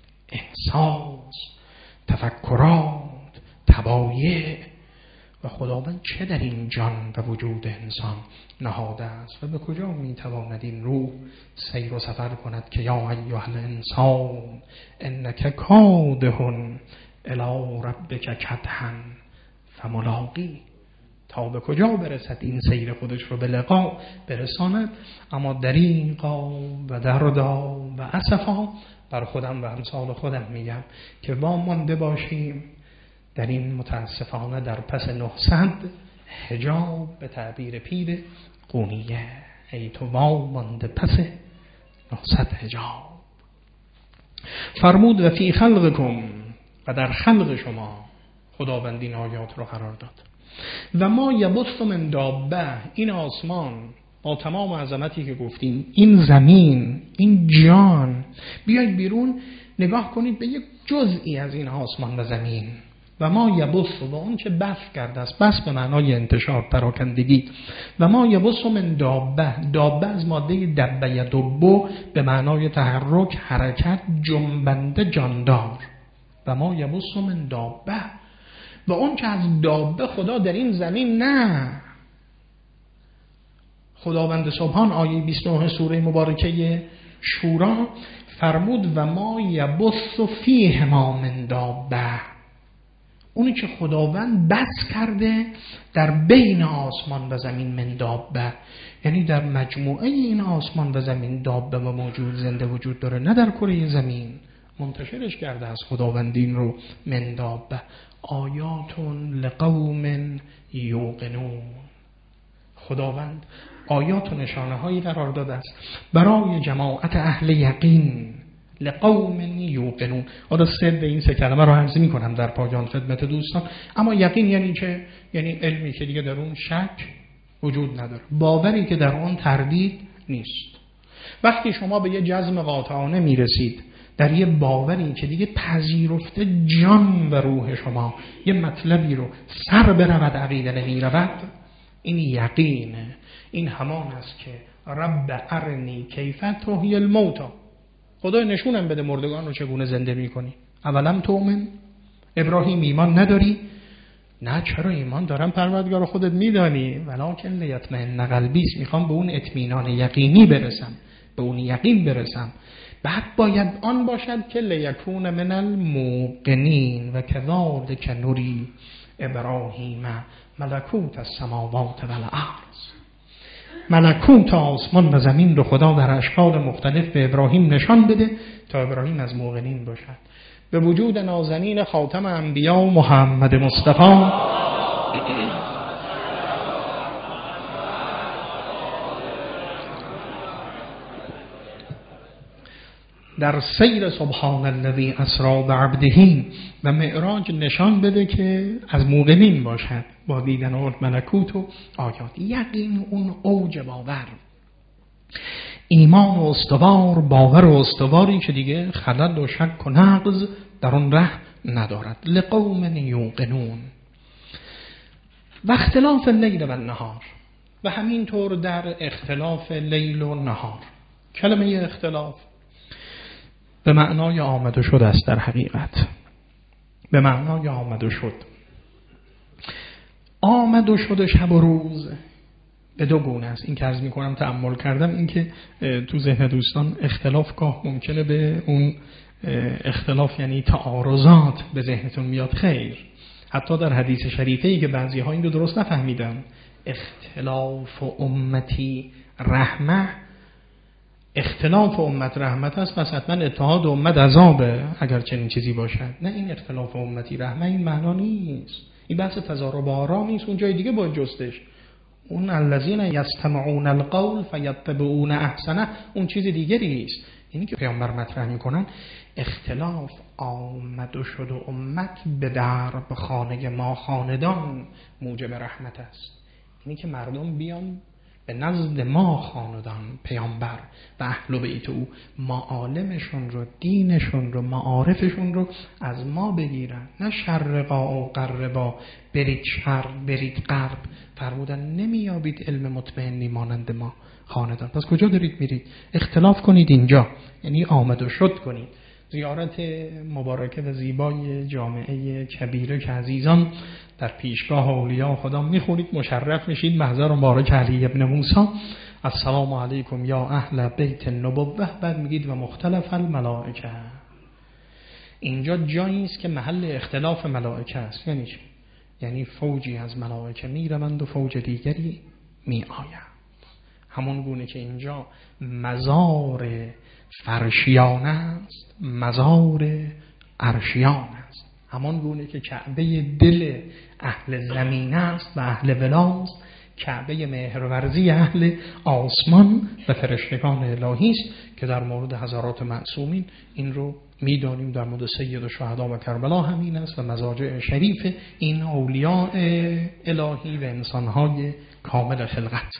احساس، تفکرات، تبایع و خداوند چه در این جان و وجود انسان نهاده است و به کجا میتواند این روح سیر و سفر کند که یا ایها الانسان انک کادح الی ربک کدحا فملاقی. تا به کجا برسد این سیر خودش رو به لقا برساند. اما دریغا و دردا و اسفا بر خودم و امثال خودم میگم که وامانده باشیم در این متاسفانه در پس نهصد حجاب به تعبیر پیر قونیه. ای تو وامانده پس نهصد حجاب. فرمود و فی خلقکم، و در خلق شما خداوند این آیات رو قرار داد. و ما یبث من دابه، این آسمان با تمام عظمتی که گفتیم، این زمین، این جان، بیاید بیرون نگاه کنید به یک جزئی از این آسمان و زمین. و ما یبث، و اون چه بث کرده است، بث به معنای انتشار، پراکندگی. و ما یبث من دابه، دابه از ماده دبه یدبو به معنای تحرک، حرکت، جنبنده، جاندار. و ما یبث من دابه، و اون که از دابه خدا در این زمین، نه، خداوند سبحان آیه بیست و نه سوره مبارکه شورا فرمود و ما یبث فیه ما من دابه، اونی که خداوند بث کرده در بین آسمان و زمین من دابه، یعنی در مجموعه این آسمان و زمین دابه و موجود زنده وجود داره، نه در کره زمین. منتشرش کرده از خداوند این رو من دابه. آیات لقوم یوقنون، خداوند آیات و نشانه هایی قرار داده است برای جماعت اهل یقین. لقوم یوقنون. آره سر این سه کلمه رو عرض می‌کنم در پایان خدمت دوستان. اما یقین یعنی چه؟ یعنی علمی که دیگه در اون شک وجود نداره، باوری که در اون تردید نیست. وقتی شما به یه جزم قاطعانه میرسید در یه باوری که دیگه پذیرفته جان و روح شما یه مطلبی رو سر برود عقیده نمیرود، این یقینه. این همان است که رب ارنی کیف تحیی الموتی، خدای نشونم بده مردگان رو چگونه زنده میکنی. اولم تؤمن، ابراهیم ایمان نداری؟ نه چرا ایمان دارم پروردگار خودت میدانی، ولکن لیطمئن قلبی، میخوام به اون اطمینان یقینی برسم، به اون یقین برسم. بعد باید آن باشد که لیکون من الموقنین و کذالک نری ابراهیم ملکوت السماوات و الارض. ملکوت آسمان و زمین رو خدا در اشکال مختلف به ابراهیم نشان بده تا ابراهیم از موقنین باشد. به وجود نازنین خاتم انبیا محمد مصطفی در سیر سبحان الذی اسری بعبده و معراج نشان بده که از موقنین باشد با دیدن اون ملکوت و آیات. یقین اون اوج باور، ایمان و استوار، باور و استواری که دیگه خلل و شک و نقض در اون ره ندارد. لقوم یوقنون. و اختلاف لیل و نهار، و همینطور در اختلاف لیل و نهار. کلمه اختلاف به معنای آمد و شد است، در حقیقت به معنای آمد و شد. آمد و شد شب و روز به دو گونه است. این که عرض می کنم تأمل کردم، این که تو ذهن دوستان اختلاف گاه ممکنه به اون اختلاف یعنی تعارضات به ذهنتون میاد. خیر، حتی در حدیث شریفه‌ای که بعضی ها این رو درست نفهمیدن، اختلاف امتی رحمه، اختلاف امت رحمت است، پس حتما اتحاد امت عذابه اگر چنین چیزی باشد. نه، این اختلاف امتی رحمت این معنا نیست. این بحث تضارب آرا نیست، اون جای دیگه باید جستش. اون الذین یستمعون القول فیتبعون احسنه اون چیز دیگری است. اینی که پیامبر مطرح میکنن اختلاف آمد و شد و امت به درب خانه ما خاندان موجب رحمت است. اینی که مردم بیان به نزد ما خاندان پیامبر و اهل بیت او معالمشون رو، دینشون رو، معارفشون رو از ما بگیرن، نه شرقا و غربا، برید شرق برید غرب. فرمودن نمیابید علم مطمئنی مانند ما خاندان. پس کجا دارید میرید؟ اختلاف کنید اینجا، یعنی آمد و شد کنید. زیارت مبارکه و زیبای جامعه کبیره که عزیزان در پیشگاه اولیاء خدا میخونید مشرف میشید. محضر مبارک علی ابن موسی السلام علیکم یا اهل بیت النبوه، بعد میگید و مختلف الملائکه. اینجا جایی است که محل اختلاف ملائکه است. یعنی چی؟ یعنی فوجی از ملائکه میروند و فوج دیگری میآیند. همون گونه که اینجا مزار فرشیان است، مزار عرشیان است. همان گونه که کعبه دل اهل زمین است و اهل ولاست، کعبه مهرورزی اهل آسمان و فرشتگان الهی است که در مورد حضرات معصومین این رو میدانیم. در مورد سید الشهدا و کربلا همین است و مزاجع شریف این اولیاء الهی و انسانهای کامل خلقت.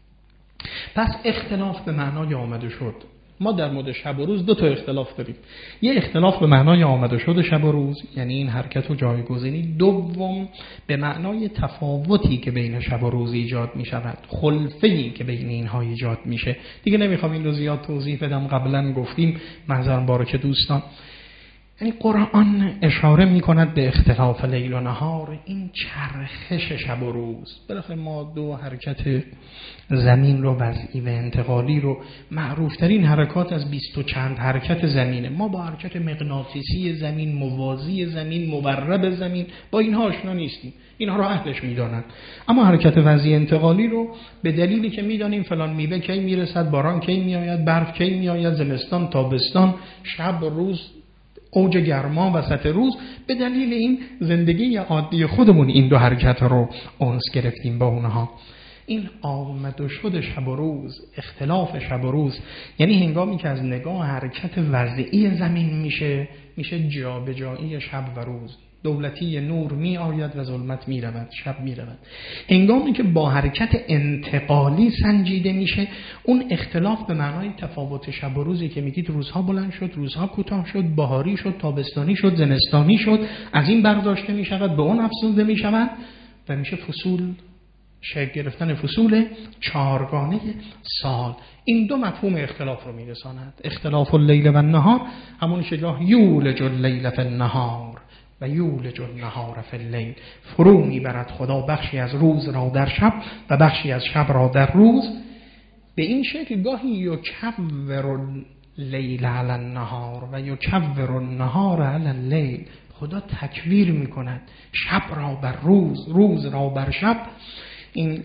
پس اختلاف به معنای آمد و شد. ما در مورد شب و روز دو تا اختلاف داریم. یه اختلاف به معنای آمد و شد شب و روز، یعنی این حرکت و جایگزینی. دوم به معنای تفاوتی که بین شب و روز ایجاد می شود، خلفه‌ای که بین اینها ایجاد میشه. دیگه نمیخوام این رو زیاد توضیح بدم، قبلا گفتیم محضر بارک دوستان. یعنی قرآن اشاره می کند به اختلاف لیل و نهار، این چرخش شب و روز. بالاخره ما دو حرکت زمین رو وضعی و انتقالی رو، معروفترین حرکات از بیست و چند حرکت زمینه. ما با حرکت مغناطیسی زمین، موازی زمین، مورب زمین، با اینها آشنا نیستیم. اینها رو اهلش میدانن. اما حرکت وضعی انتقالی رو به دلیلی که میدانیم فلان میوه کی میرسد، باران کی میآید، برف کی میآید، زمستان تابستان، شب روز، اوج گرما وسط روز، به دلیل این زندگی عادی خودمون این دو حرکت رو انس گرفتیم با اونها. این آمد و شد شب و روز، اختلاف شب و روز، یعنی هنگامی که از نگاه حرکت وضعی زمین میشه میشه جابجایی شب و روز. دولتی نور می آید و ظلمت می رود، شب می رود. هنگامی که با حرکت انتقالی سنجیده میشه، اون اختلاف به معنای تفاوت شب و روزی که میگید روزها بلند شد، روزها کوتاه شد، بهاری شد، تابستانی شد، زمستانی شد، از این برداشته می شود به اون افزوده می شود و میشه فصول، شکل گرفتن فصول چهارگانه سال. این دو مفهوم اختلاف رو میرساند. اختلاف اللیل و النهار، همون شجاع یولج اللیل فی النهار و یولج النهار فی اللیل، فرو میبرد خدا بخشی از روز را در شب و بخشی از شب را در روز. به این شکل گاهی یکور اللیل علی النهار و یکور النهار علی اللیل، خدا تکویر میکند شب را بر روز، روز را بر شب. این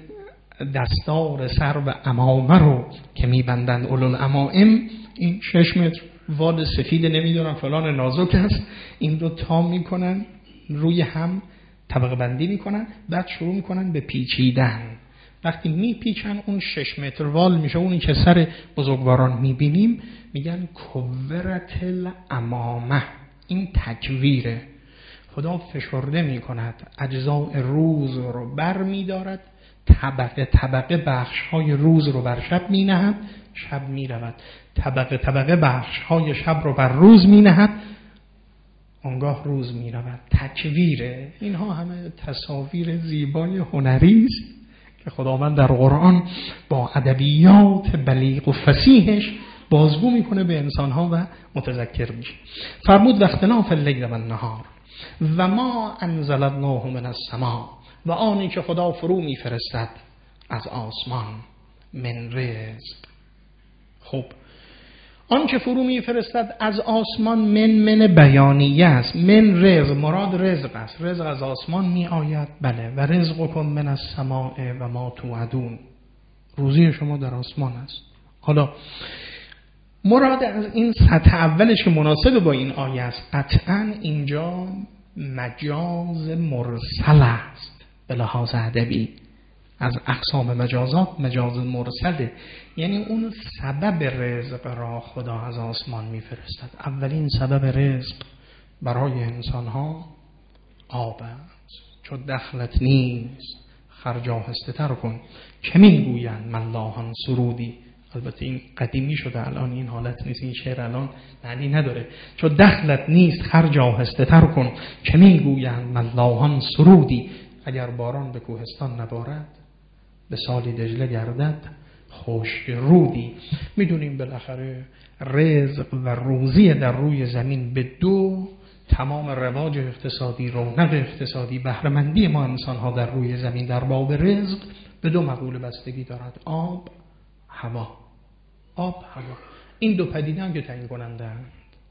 دستار سر و عمامه رو که میبندند اولوالعمائم، این شش متر وال سفید نمیدونم فلان نازک است، این دو تا میکنن روی هم طبقه بندی میکنن، بعد شروع میکنن به پیچیدن. وقتی میپیچن اون شش متر وال میشه. اونی که سر بزرگواران میبینیم میگن کورت العمامه. این تکویره. خدا فشرده میکند اجزاء روز رو بر میدارد، طبقه طبقه بخش های روز رو بر شب می نهد، شب می رود. طبقه طبقه بخش های شب رو بر روز می نهد، آنگاه روز می رود. تکویره. اینها همه تصاویر زیبای هنری است که خداوند در قرآن با ادبیات بلیغ و فصیحش بازگو میکنه به انسانها و متذکر میشه. فرمود و اختلاف اللیل و النهار و ما انزل الله من السماء، و آنی که خدا فرو میفرستد از آسمان، من رزق. خب آن که فرو میفرستد از آسمان، من من بیانیه است. من رزق، مراد رزق است. رزق از آسمان می آید، بله. و رزقکم من السماء و ما توعدون، روزی شما در آسمان است. حالا مراد از این سطح اولش که مناسب با این آیه است، قطعا اینجا مجاز مرسل است به لحاظ ادبی. از اقسام مجازات مجاز مرسله، یعنی اون سبب رزق را خدا از آسمان میفرستد. اولین سبب رزق برای انسان ها آب است. چون دخلت نیست خرج آهسته تر کن، که میگویند ملاحان سرودی. البته این قدیمی شده، الان این حالت نیست، این شعر الان معنی نداره. چون دخلت نیست خرج آهسته تر کن، که میگویند ملاحان سرودی. اگر باران به کوهستان نبارد، به سالی دجله گردد خشک رودی. میدونیم بالاخره رزق و روزی در روی زمین به دو، تمام رواج اقتصادی، رونق اقتصادی، بهره‌مندی ما انسان ها در روی زمین در باب رزق به دو مقوله بستگی دارد: آب، هوا. آب، هوا، این دو پدیده هم که تعیین کننده اند.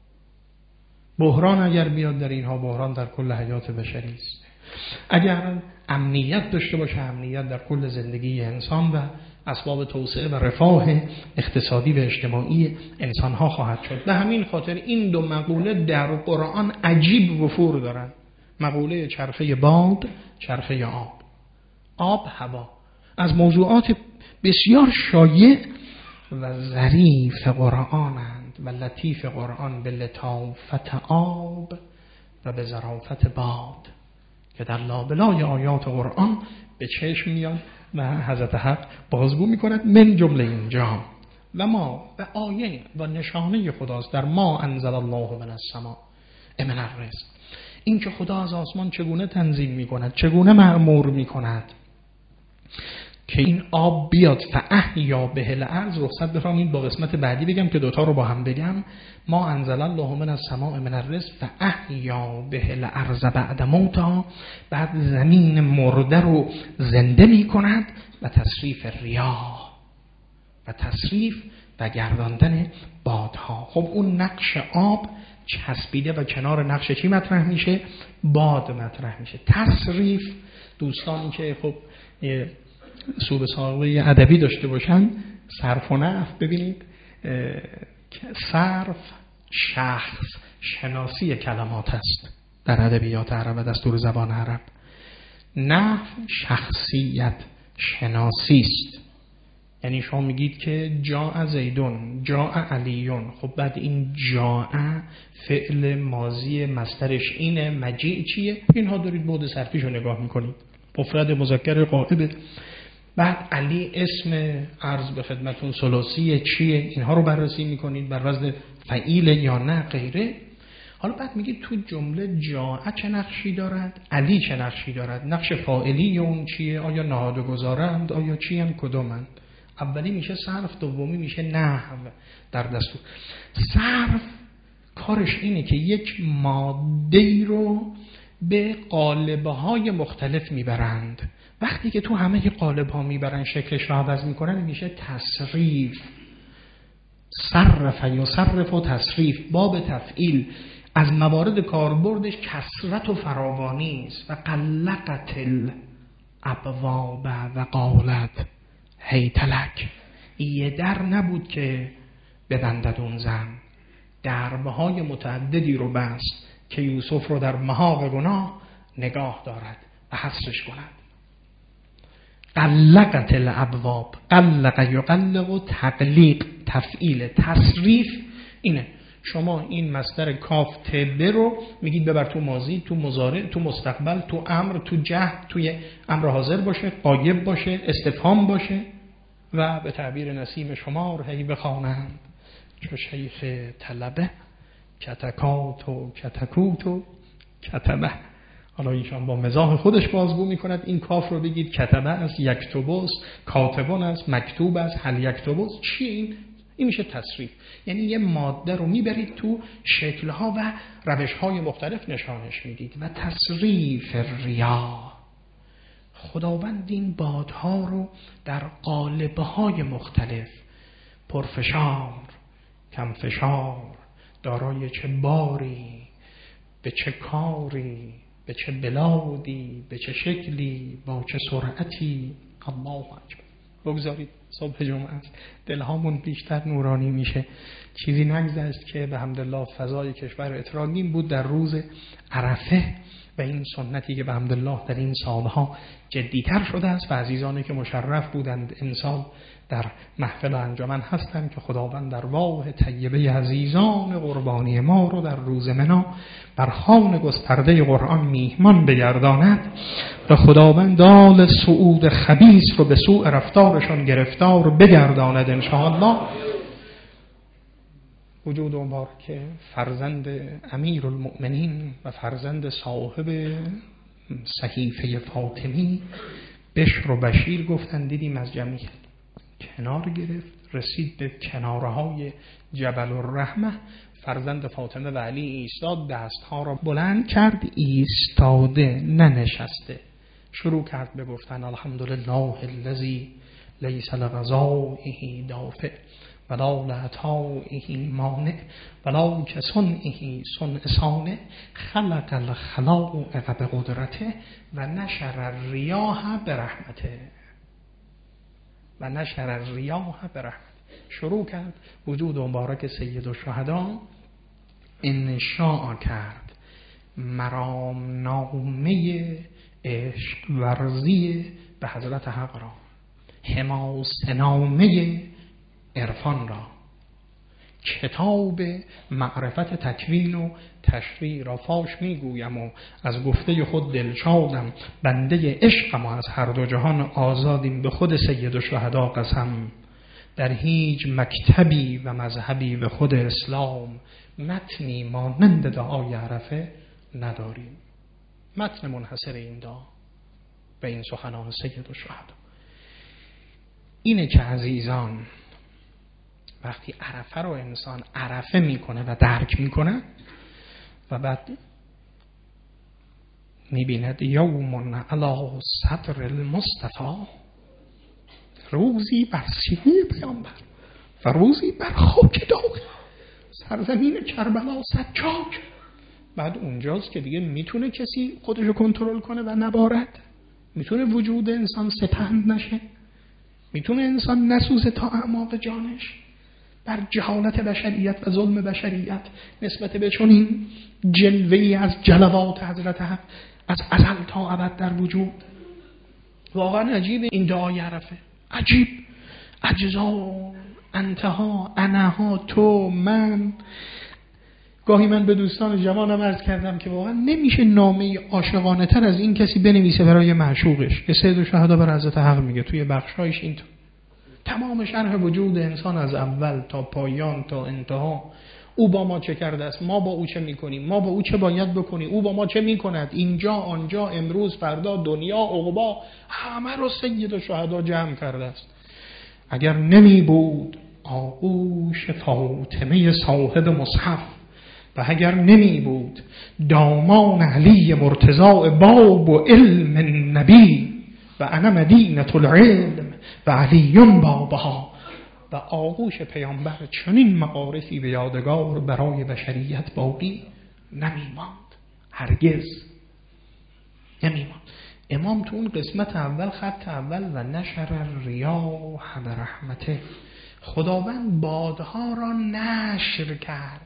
بحران اگر بیاد در اینها، بحران در کل حیات بشری است. اگر امنیت داشته باشه، امنیت در کل زندگی انسان و اسباب توسعه و رفاه اقتصادی و اجتماعی انسان ها خواهد شد. به همین خاطر این دو مقوله در قرآن عجیب وفور دارند: مقوله چرخه باد، چرخه آب. آب، هوا از موضوعات بسیار شایع و ظریف قرآنند و لطیف قرآن به لطافت آب و به ظرافت باد که در لابلای آیات قرآن به چشم میاد و حضرت حق بازگو میکند. من جمله اینجا و ما و آیه و نشانه خداست در ما انزل الله من السماء من الرزق، این که خدا از آسمان چگونه تنزیل میکند، چگونه مأمور میکند که این آب بیاد. فاحیا به الارض، رخصت بفرمایید با قسمت بعدی بگم که دوتا رو با هم بگم. ما انزل الله من السماء من الرزق فاحیا به الارض بعد موتها، بعد زمین مرده رو زنده می کند. و تصریف ریاح، و تصریف و گرداندن بادها. خب اون نقش آب چسبیده و کنار نقش چی مطرح میشه؟ باد مطرح میشه. تصریف، دوستانی که خب سوء سابقه ادبی داشته باشن، صرف و نحو ببینید. صرف شخص شناسی کلمات است در ادبیات عرب و دستور زبان عرب. نحو شخصیت شناسی است. یعنی شما میگید که جاء زیدون، جاء علیون. خب بعد این جاء فعل ماضی مصدرش اینه، مجیء چیه؟ اینها دارید بعد صرفیشو نگاه میکنید. مفرد مذکر غائب. بعد علی اسم عرض به خدمتون ثلاثی چیه؟ اینها رو بررسی میکنید بر وزن فعیل یا نه غیره. حالا بعد میگید تو جمله جاء چه نقشی دارد، علی چه نقشی دارد، نقش فاعلی اون چیه، آیا نهاده گذارند، آیا چی هم کدومند. اولی میشه صرف، دومی میشه نحو در دستور. صرف کارش اینه که یک ماده رو به قالب‌های مختلف میبرند. وقتی که تو همه قالب‌ها میبرن شکلش رو عوض میکنن میشه تصریف. صرف یصرف و تصریف، باب تفعیل. از موارد کاربردش کثرت و فراوانی است. و قلقت الابواب و قالت هیت لک، یه در نبود که ببندد اون زن، دربهای متعددی رو بست که یوسف رو در محاق گناه نگاه دارد و حسش کند. قلقت الابواب، قلق یقلق و تقلیق تفعیل. تصریف اینه، شما این مصدر کاف تبه رو میگید ببر تو ماضی، تو مضارع، تو مستقبل، تو امر، تو جهد، توی امر حاضر باشه، غایب باشه، استفهام باشه و به تعبیر نسیم شمار هی بخوانند چو شیخ طلبه کتکات و کتکوت و کتبه. حالا ایشان با مزاح خودش بازگو میکند این کاف رو بگید کتبه است، یکتبوس، کاتبون است، مکتوب است، هل یکتبوس. چی این؟ این میشه تصریف. یعنی یه ماده رو میبرید تو شکلها و روشهای مختلف نشانش میدید. و تصریف ریاح، خداوند این بادها رو در قالب‌های مختلف، پرفشار، کمفشار، دارای چه باری، به چه کاری، به چه بلادی، به چه شکلی، با چه سرعتی. الله اکبر. بگذارید صبح جمعه است، دلهامون بیشتر نورانی میشه. چیزی نگذشت که به حمدالله فضای کشور اترانیم بود در روز عرفه و این سنتی که به حمدالله در این سالها جدیتر شده است و عزیزانی که مشرف بودند امسال در محفل و انجمن هستند که خداوند در واه طیبه عزیزان قربانی ما رو در روز منا بر خوان گسترده قرآن میهمان بگرداند و خداوند دال صعود خبیث رو به سوء رفتارشان گرفتار بگرداند انشاءالله. وجود مبارک فرزند امیر المؤمنین و فرزند صاحب صحیفه فاطمی بشر و بشیر گفتن دیدیم از جمعیت کنار گرفت، رسید به کنارهای جبل الرحمه، فرزند فاطمه و علی ایستاد، دستها را بلند کرد، ایستاده ننشسته، شروع کرد به گفتن الحمدلله الذی لیس لغزائه دافع ولا لعطائه مانع ولا کصنعه صنع صانع خلق الخلائق بقدرته و نشر الریاح برحمته و نشر الریاح برحمته. شروع کرد وجود مبارک سید الشهدا انشاء کرد مرام نامه عشق ورزی به حضرت حق را، حماسه نامه عرفان را، کتاب معرفت تکوین و تشریع را فاش میگویم و از گفته خود دلشادم، بنده عشقم و از هر دو جهان آزادیم، به خود سید الشهدا قسم در هیچ مکتبی و مذهبی به خود اسلام متنی مانند دعای عرفه نداریم. متن منحصر این دعا به این سخنان سید الشهدا اینه که عزیزان وقتی عرفه رو انسان عرفه میکنه و درک میکنه و بعد میبیند یوم علی صدر المصطفی، روزی بر سینه پیامبر و روزی بر خاک داغ سرزمین کربلا سجاج. بعد اونجاست که دیگه میتونه کسی خودشو کنترل کنه و نبارد، میتونه وجود انسان سپند نشه، میتونه انسان نسوزه تا اعماق جانش بر جهالت بشریت و ظلم بشریت نسبت به چنین جلوه‌ای از جلوات حضرت حق از ازل تا ابد در وجود. واقعا عجیب این دعای عرفه، عجیب. اجزا، انتها، انها، تو، من. گاهی من به دوستان جوانم عرض کردم که واقعا نمیشه نامه عاشقانه تر از این کسی بنویسه برای معشوقش که سید الشهدا بر حضرت حق میگه توی بخشایش اینطور. تمام شرح وجود انسان از اول تا پایان تا انتها، او با ما چه کرده است، ما با او چه میکنیم، ما با او چه باید بکنیم، او با ما چه میکند، اینجا آنجا، امروز فردا، دنیا عقبا، همه رو سید الشهدا جمع کرده است. اگر نمی بود آغوش فاطمه صاحب مصحف و اگر نمی بود دامان علی مرتضی باب و علم نبی و انا مدینة العلم و علیون بابها، و آغوش پیامبر چنین معارفی به یادگار برای بشریت باقی نمی ماند، هرگز نمی ماند. امام تو اون قسمت اول خط اول و نشر الریاح برحمته، خداوند بادها را نشر کرد.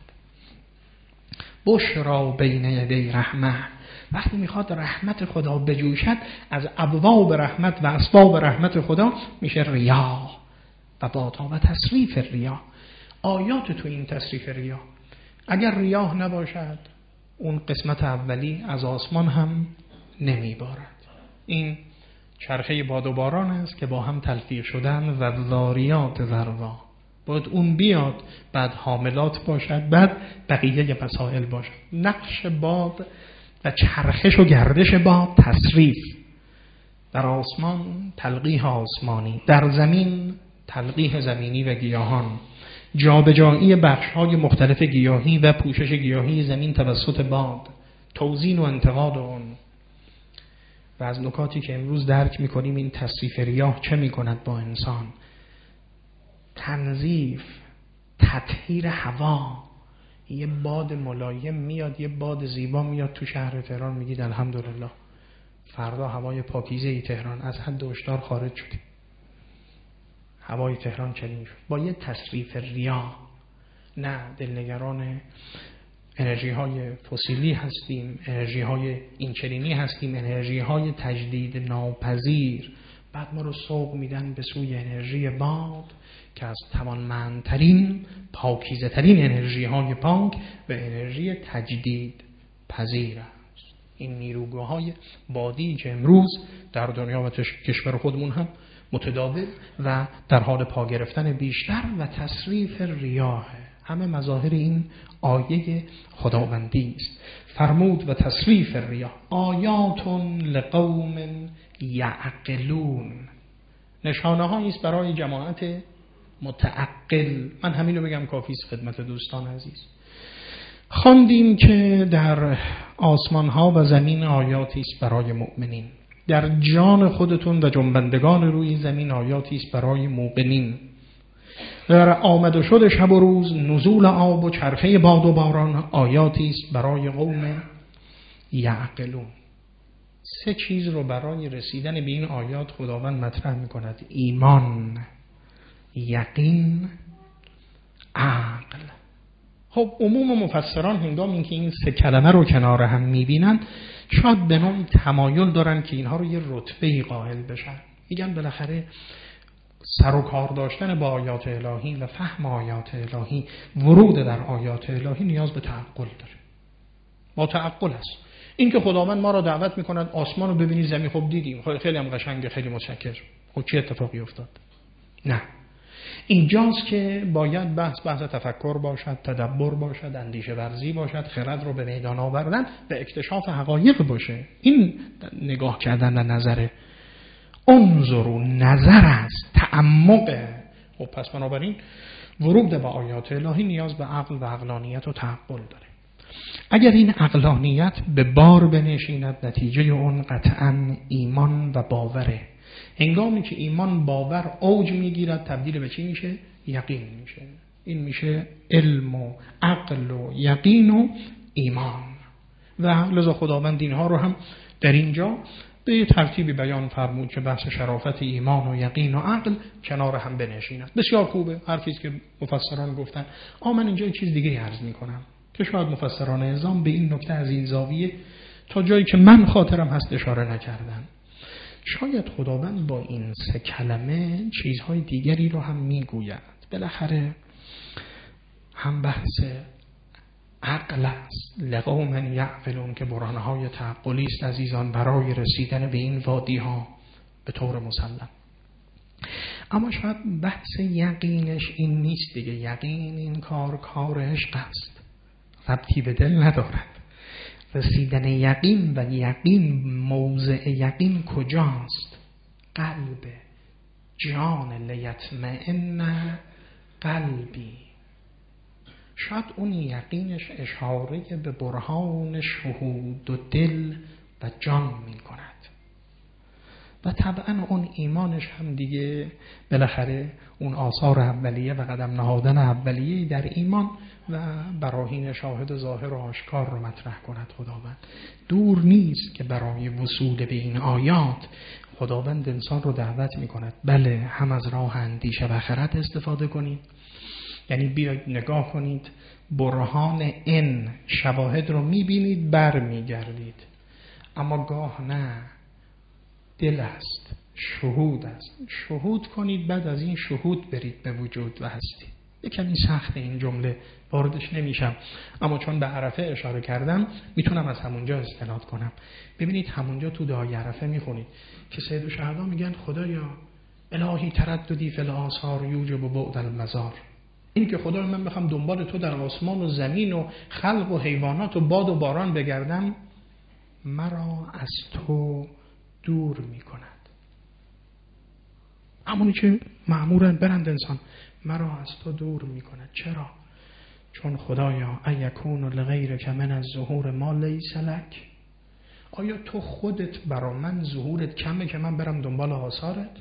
بشرا بین یدی رحمه، وقتی میخواد رحمت خدا بجوشد از ابواب رحمت و اسباب رحمت خدا میشه ریاح و بادها و تصریف ریاح. آیات تو این تصریف ریاح، اگر ریاح نباشد اون قسمت اولی از آسمان هم نمیبارد. این چرخه باد و باران است که با هم تلفیق شدن و ذاریات ذروا، باید اون بیاد، بعد حاملات باشد، بعد بقیه مسائل باشد. نقش باد و چرخش و گردش باد تصریف، در آسمان تلقیح آسمانی، در زمین تلقیح زمینی و گیاهان، جابجایی بخش‌های مختلف گیاهی و پوشش گیاهی زمین توسط باد، توزین و انتقاد اون. و از نکاتی که امروز درک می‌کنیم این تصریف ریاح چه می‌کند با انسان، تنظیف، تطهیر هوا. یه باد ملایم میاد، یه باد زیبا میاد تو شهر تهران، میگید الحمدلله فردا هوای پاکیزه ای تهران، از حد هشدار خارج شدیم. هوای تهران چنین شد. با یه تصریف ریا، نه دلنگران انرژی های فسیلی هستیم، انرژی های اینچنینی هستیم، انرژی های تجدید ناپذیر. بعد ما رو سوق میدن به سوی انرژی باد که از توانمندترین پاکیزه ترین انرژی های پاک و انرژی تجدید پذیر است. این نیروگاهای بادی که امروز در دنیا و کشور خودمون هم متداول و در حال پا گرفتن بیشتر و تصریف ریاه، همه مظاهر این آیه خداوندی است. فرمود و تصریف ریاه آیات لقوم یعقلون، نشانه هایی است برای جماعت متعقل. من همین رو بگم کافی است خدمت دوستان عزیز. خواندیم که در آسمان ها و زمین آیاتی است برای مؤمنین، در جان خودتون و جنبندگان روی زمین آیاتی است برای موقنین، در آمد و شد شب و روز، نزول آب و چرخه باد و باران آیاتی است برای قوم یعقلون. سه چیز رو برای رسیدن به این آیات خداوند مطرح می‌کند: ایمان، یقین، عقل. خب عموم مفسران هنگام اینکه این سه کلمه رو کنار هم می‌بینن شاید به نوعی تمایل دارن که اینها رو یه رتبه‌ای قائل بشن. میگن بالاخره سر و کار داشتن با آیات الهی و فهم آیات الهی، ورود در آیات الهی نیاز به تعقل داره. با تعقل است. این که خداوند ما را دعوت می‌کند آسمان رو ببینید، زمین خب دیدیم، خیلی هم قشنگه، خیلی متشکر. خب چه اتفاقی افتاد؟ نه. اینجاست که باید بحث بحث تفکر باشد، تدبر باشد، اندیشه ورزی باشد، خرد رو به میدان آوردن و اکتشاف حقایق باشه. این نگاه کردن در نظره. انظر و نظر است، تعمقه. خب پس بنابراین ورود به آیات الهی نیاز به عقل و عقلانیت و تعقل داره. اگر این عقلانیت به بار بنشیند، نتیجه اون قطعاً ایمان و باوره. هنگامی که ایمان باور اوج میگیرد، تبدیل به چی میشه؟ یقین میشه. این میشه علم و عقل و یقین و ایمان. و لذا خداوند اینها رو هم در اینجا به یه ترتیبی بیان فرمود که بحث شرافت ایمان و یقین و عقل کنار هم بنشیند. بسیار خوبه. حرفی است که مفسران گفتن. آ من اینجا یه چیز دیگه عرض میکنم که شاید مفسران اعظام به این نکته از این زاویه تا جایی که من خاطرم هست اشاره نکردن. شاید خداوند با این سه کلمه چیزهای دیگری رو هم میگوید. بالاخره هم بحث عقل است، لقوم یعقلون، که برهانهای تعقلی است عزیزان برای رسیدن به این وادی ها به طور مسلم. اما شاید بحث یقینش این نیست دیگه. یقین این کار کار عشق است، ربطی به دل ندارد. رسیدن یقین و یقین، موضع یقین کجاست؟ قلب، جان، لیطمئن قلبی. شاید اون یقینش اشاره به برهان شهود و دل و جان می کند. و طبعا اون ایمانش هم دیگه بالاخره اون آثار اولیه و قدم نهادن اولیه در ایمان و براهین شاهد ظاهر و آشکار رو مطرح کند. خداوند دور نیست که برای وصول به این آیات خداوند انسان رو دعوت می کند. بله، هم از راه اندیشه و خرد استفاده کنید، یعنی بیاید نگاه کنید، برهان این شواهد رو می بینید، بر می گردید. اما گاه نه، دل است، شهود است. شهود کنید، بعد از این شهود برید به وجود و هستی. یکمی سخت این جمله، واردش نمیشم، اما چون به عرفه اشاره کردم میتونم از همونجا استناد کنم. ببینید همونجا تو دعای عرفه میخونید که سید الشهدا میگن خدایا الهی ترددی فی الآثار یوجب بعد المزار. این که خدای من بخوام دنبال تو در آسمان و زمین و خلق و حیوانات و باد و باران بگردم، مرا از تو دور میکند. همونی که مأمورن برند انسان، مرا از تو دور میکند. چرا؟ چون خدایا ایکون لغیرک من الظهور ما لیس لک. آیا تو خودت برا من ظهورت کمه که من برم دنبال آثارت؟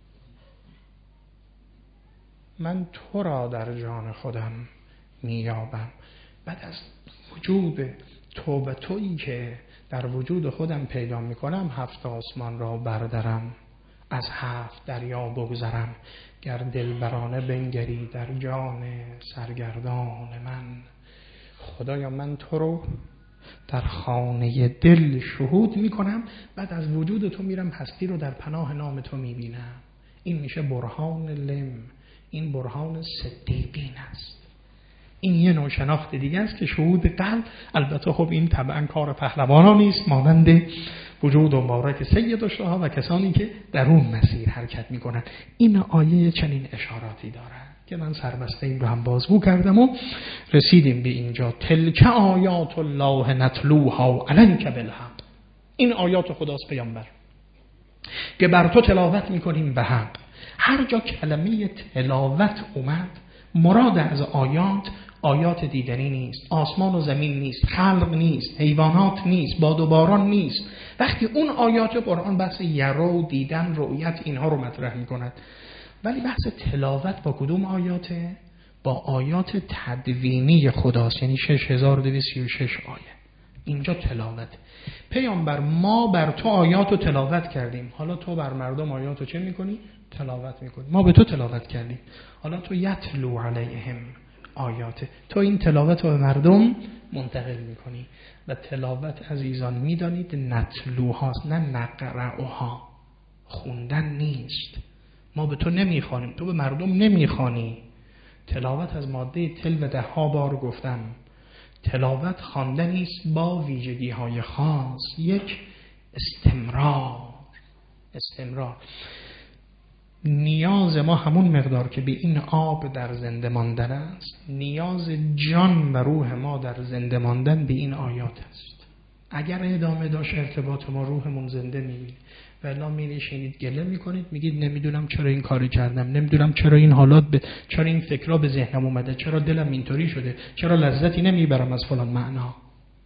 من تو را در جان خودم میابم. بعد از وجود تو و تویی که در وجود خودم پیدا میکنم، هفت آسمان را بردارم، از هفت دریا بگذرم، گر دلبرانه بنگری در جان سرگردان من. خدایا من تو رو در خانه دل شهود میکنم، بعد از وجود تو میرم هستی رو در پناه نام تو میبینم. این میشه برهان لم، این برهان صدیقین است. این یه نوع شناخت دیگه است که شهود قلب. البته خب این طبعا کار پهلوانان نیست، مانند وجود مبارک سید الشهدا و کسانی که در اون مسیر حرکت میکنن. این آیه چنین اشاراتی داره که من سربسته این رو هم بازگو کردم و رسیدیم به اینجا. تلک آیات الله نتلوها علیک بالحق. این آیات خداست پیامبر که بر تو تلاوت میکنیم به حق. هر جا کلمه تلاوت اومد، مراد از آیات آیات دیدنی نیست، آسمان و زمین نیست، خلق نیست، حیوانات نیست، باد و باران نیست. وقتی اون آیات قرآن بحث یرو، دیدن، رؤیت اینها رو مطرح میکند. ولی بحث تلاوت با کدوم آیاته؟ با آیات تدوینی خداست، یعنی شش هزار و دویست و سی و شش آیه. اینجا تلاوت. پیامبر ما بر تو آیات رو تلاوت کردیم، حالا تو بر مردم آیات رو چه میکنی؟ تلاوت میکنی. ما به تو تلاوت کردیم، حالا تو یتلو علیهم آیات، تو این تلاوت رو به مردم منتقل میکنی. و تلاوت عزیزان میدانید نتلوهاست، نه نقرأها. خوندن نیست. ما به تو نمیخوانیم، تو به مردم نمیخوانی. تلاوت از ماده تل و ده ها بار گفتم. تلاوت خواندنی است با ویژگی های خاص. یک، استمرار. استمرار. نیاز ما همون مقدار که به این آب در زنده ماندن است، نیاز جان و روح ما در زنده ماندن به این آیات است. اگر ادامه داشت ارتباط ما، روحمون زنده می‌مونه. ولی می‌نشینید گله می‌کنید، میگید نمیدونم چرا این کاری کردم، نمیدونم چرا این حالات به چرا این فکرا به ذهنم اومده، چرا دلم اینطوری شده، چرا لذتی نمیبرم از فلان معنا.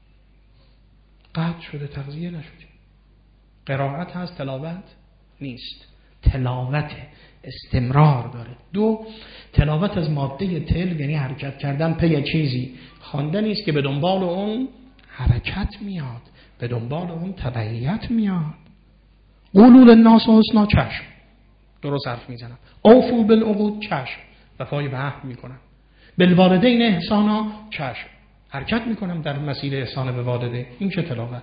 قطع شده، تغذیه نشده. قرائت هست، تلاوت نیست. تلاوت استمرار داره. دو، تلاوت از ماده تل یعنی حرکت کردن پی چیزی. خواندنی است که به دنبال اون حرکت میاد، به دنبال اون تبعیت میاد. قولوا للناس حسنا، چشم، درست حرف میزنم. اوفوا بالعقود، چشم، وفای به عهد میکنم. بالوالدین احسانا، چشم، حرکت میکنم در مسیر احسان به والدین. این چه تلاوت؟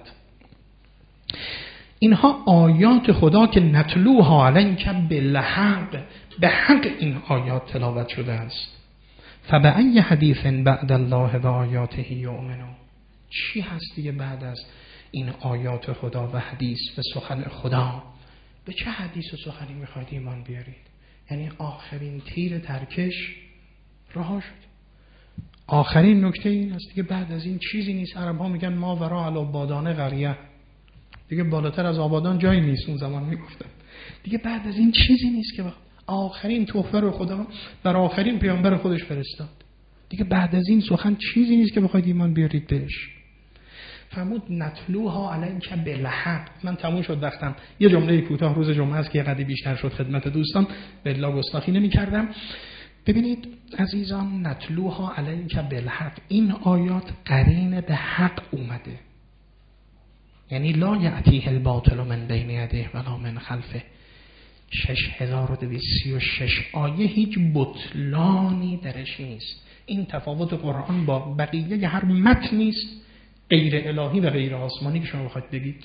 اینها آیات خدا که نتلوها علیک بالحق، به حق این آیات تلاوت شده است. فبأی حدیث بعد الله و آیاته یؤمنون. چی هست دیگه بعد از این آیات خدا و حدیث و سخن خدا؟ به چه حدیث و سخنی میخواید ایمان بیارید؟ یعنی آخرین تیر ترکش رها شد. آخرین نکته این است دیگه بعد از این چیزی نیست. عرب ها میگن ما ورا علی بادانه قریه، دیگه بالاتر از آبادان جایی نیست. اون زمان میگفتن دیگه بعد از این چیزی نیست که آخرین تحفه رو خدا بر آخرین پیامبر خودش فرستاد. دیگه بعد از این سخن چیزی نیست که بخواید ایمان بیارید بهش. فرمود نتلوها علیک بالحق. من تموم شد وقتم. یه جمله کوتاه روز جمعه است که قدری بیشتر شد خدمت دوستان، بالله گستاخی نمی‌کردم. ببینید عزیزان، نتلوها علیک بالحق، این آیات قرین به حق اومده. یعنی لا یأتیه الباطل من بین یدیه ولا من خلفه. شش هزار و دویست و سی و شش آیه هیچ بطلانی درش نیست. این تفاوت قرآن با بقیه هر متن نیست غیر الهی و غیر آسمانی که شما بخواید بگید،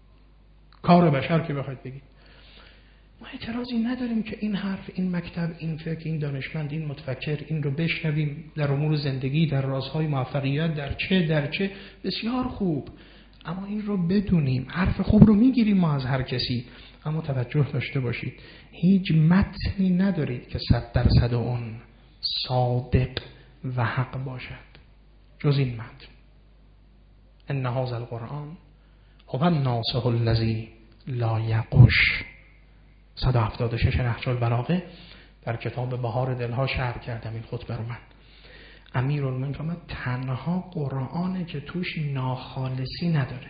کار بشر که بخواید بگید. ما اعتراضی نداریم که این حرف، این مکتب، این فکر، این دانشمند، این متفکر این رو بشنویم در امور زندگی، در رازهای موفقیت، در چه در چه، بسیار خوب. اما این رو بدونیم، حرف خوب رو میگیریم ما از هر کسی، اما توجه داشته باشید هیچ متنی ندارید که صد درصد اون صادق و حق باشد جز این متن. ان هذا القرآن هو الناصح الذی لا یغش. صد و هفتاد و شش نهج البلاغه در کتاب بهار دلها شرح کردم این خطبه رو. من امیرالمومنین فرمود تنها قرآنه که توش ناخالصی نداره،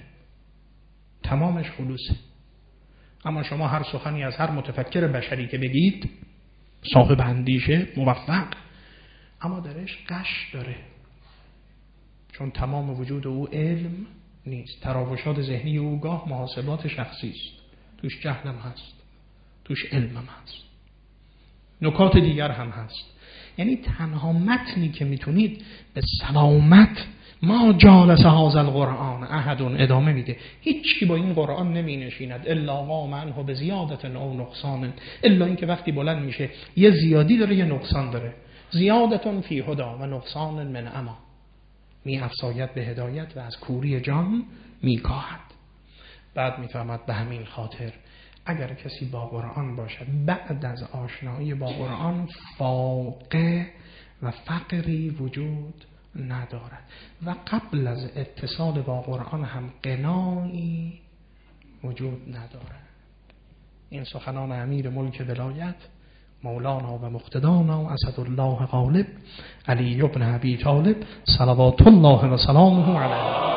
تمامش خلوصه. اما شما هر سخنی از هر متفکر بشری که بگید، صاحب اندیشه موفق، اما درش غش داره، چون تمام وجود او علم نیست. تراوشات ذهنی او گاه محاسبات شخصی است، توش جهلم هست، توش علمم هست، نکات دیگر هم هست. یعنی تنها متنی که میتونید به سلامت ما جالس هذا القرآن احد ادامه میده، هیچ کی با این قرآن نمی نشیند الا قام عنه به زیادت او نقصان، الا اینکه وقتی بلند میشه یه زیادی داره یه نقصان داره. زیادتون فی هدا و نقصان من اما، می افزاید به هدایت و از کوری جان می کاهد. بعد میفهمد به همین خاطر اگر کسی با قرآن باشد بعد از آشنایی با قرآن فاقه و فقری وجود ندارد و قبل از اتصال با قرآن هم قناعی وجود ندارد. این سخنان امیر ملک ولایت مولانا و مقتدانا اسدالله غالب علی ابن ابی طالب صلوات الله و سلامه علیه.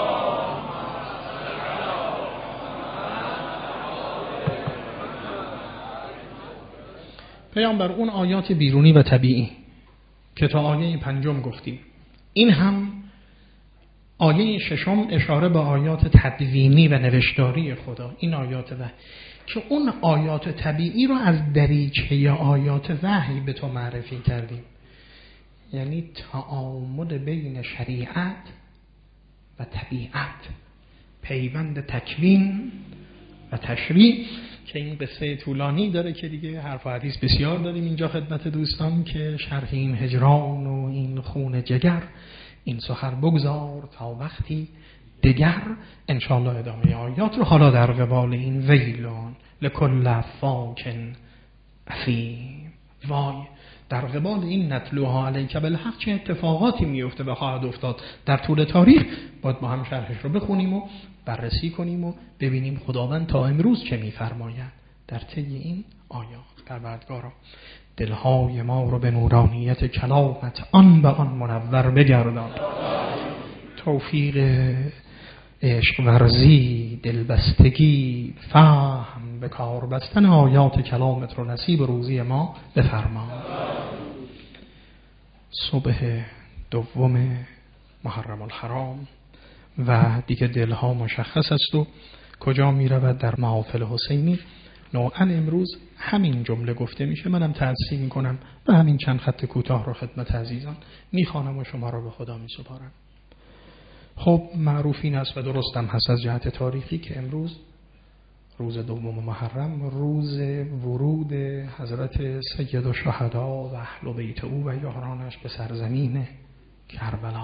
پیامبر اون آیات بیرونی و طبیعی که تا آیه پنجم گفتیم، این هم آیه ششم اشاره به آیات تدوینی و نوشتاری خدا، این آیات وحی که اون آیات طبیعی رو از دریچه آیات وحی به تو معرفی کردیم. یعنی تعامل بین شریعت و طبیعت، پیوند تکوین و تشریع، که این قصه طولانی داره که دیگه حرف و حدیث بسیار داریم اینجا خدمت دوستان که شرح این هجران و این خون جگر این سخر بگذار تا وقتی دیگر انشاءالله ادامه آیات رو. حالا در قبال این ویلان لکل افاکن اثیم، وای در قبال این نتلوها علیک بالحق چه اتفاقاتی میفته و خواهد افتاد در طول تاریخ، باید با هم شرحش رو بخونیم و بررسی کنیم و ببینیم خداوند تا امروز چه میفرماید در طی این آیات. در بعدگارا دلهای ما رو به نورانیت کلامت آن به آن منور بگردان، توفیق عشق ورزی، دلبستگی، فهم به کار بستن آیات کلامت رو نصیب روزی ما بفرما. صبح دوم محرم الحرام و دیگه دلها مشخص است و کجا می رود در محافل حسینی. نوعا امروز همین جمله گفته میشه، منم تأسیس می کنم و همین چند خط کوتاه رو خدمت عزیزان می خوانم و شما رو به خدا می سپارم. خب معروف این است و درستم هست از جهت تاریخی که امروز روز دوم محرم روز ورود حضرت سید الشهدا و اهل بیت او و یارانش به سرزمین کربلا.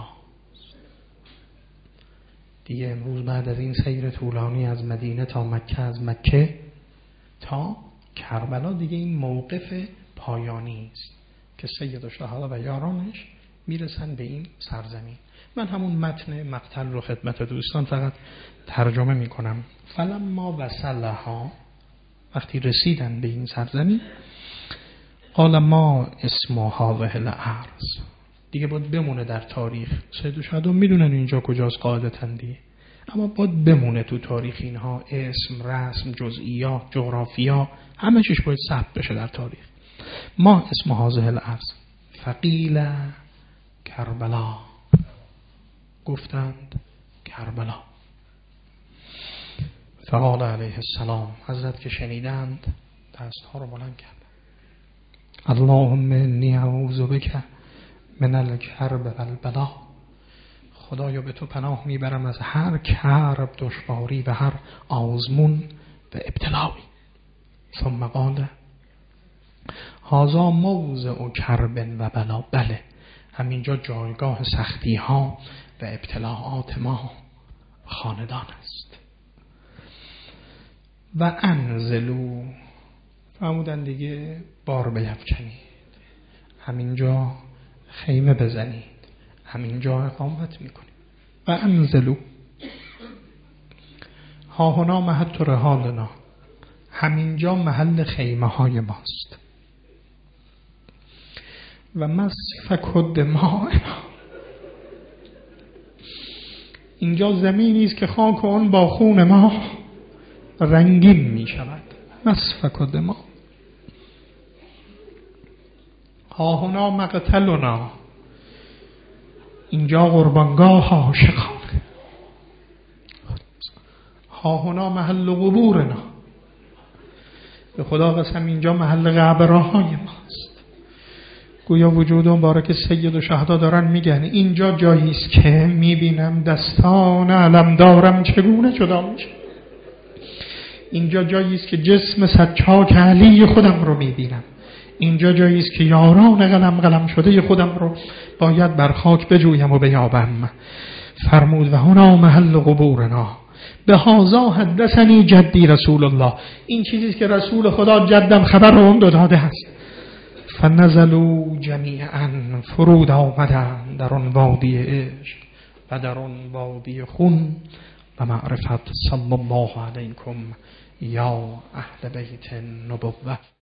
دیگه امروز بعد از این سیر طولانی از مدینه تا مکه، از مکه تا کربلا، دیگه این موقف پایانی است که سید الشهدا و یارانش میرسن به این سرزمین. من همون متن مقتل رو خدمت دوستان فقط ترجمه میکنم. فلما وصلها، وقتی رسیدن به این سرزمین، قال ما اسم هذه الارض، دیگه باید بمونه در تاریخ. سید الشهدا میدونن اینجا کجاست قاعدتاً دیگه، اما باید بمونه تو تاریخ اینها، اسم، رسم، جزئیات، جغرافیا، همه چیش باید ثبت بشه در تاریخ. ما اسم هذه الارض فقیل کربلا، گفتند کربلا. فقال علیه السلام، حضرت که شنیدند دستها رو بلند کرد، اللهم انی اعوذ بک من الکرب و البلا، خدایا به تو پناه میبرم از هر کرب، دشواری و هر آزمون و ابتلاوی. ثم قال هذا موضع کرب و بلا، بله همینجا جایگاه سختی ها و ابتلاعات ما خاندان است. و انزلوا، فرمودن دیگه بار بیفکنید، همینجا خیمه بزنید، همینجا اقامت میکنید. و انزلوا ها هنا محل رحالنا، همینجا محل خیمه های ماست. و مسفک دمائنا، اینجا زمینی است که خاک اون با خون ما رنگین می شود. مسفک دما ها هنا مقتلنا، اینجا قربانگاه عاشقان. ها هنا محل قبورنا، به خدا قسم اینجا محل قبرهای ماست. گویا وجود مبارک سید و شهدا دارن میگن اینجا جایی است که میبینم دستان علم دارم چگونه جدا میشه. اینجا جایی است که جسم سچاک علی خودم رو میبینم. اینجا جایی است که یاران قلم قلم شده خودم رو باید بر خاک بجویم و بیابم. فرمود و هنا محل قبورنا به هازا حدثنی جدی رسول الله. این چیزی که رسول خدا جدم خبر رو اون داده است. فنزلوا جمیعا فرود آمدن در اون وادی عشق و در اون وادی خون و معرفت. صلی الله علیکم یا اهل بیت النبوة.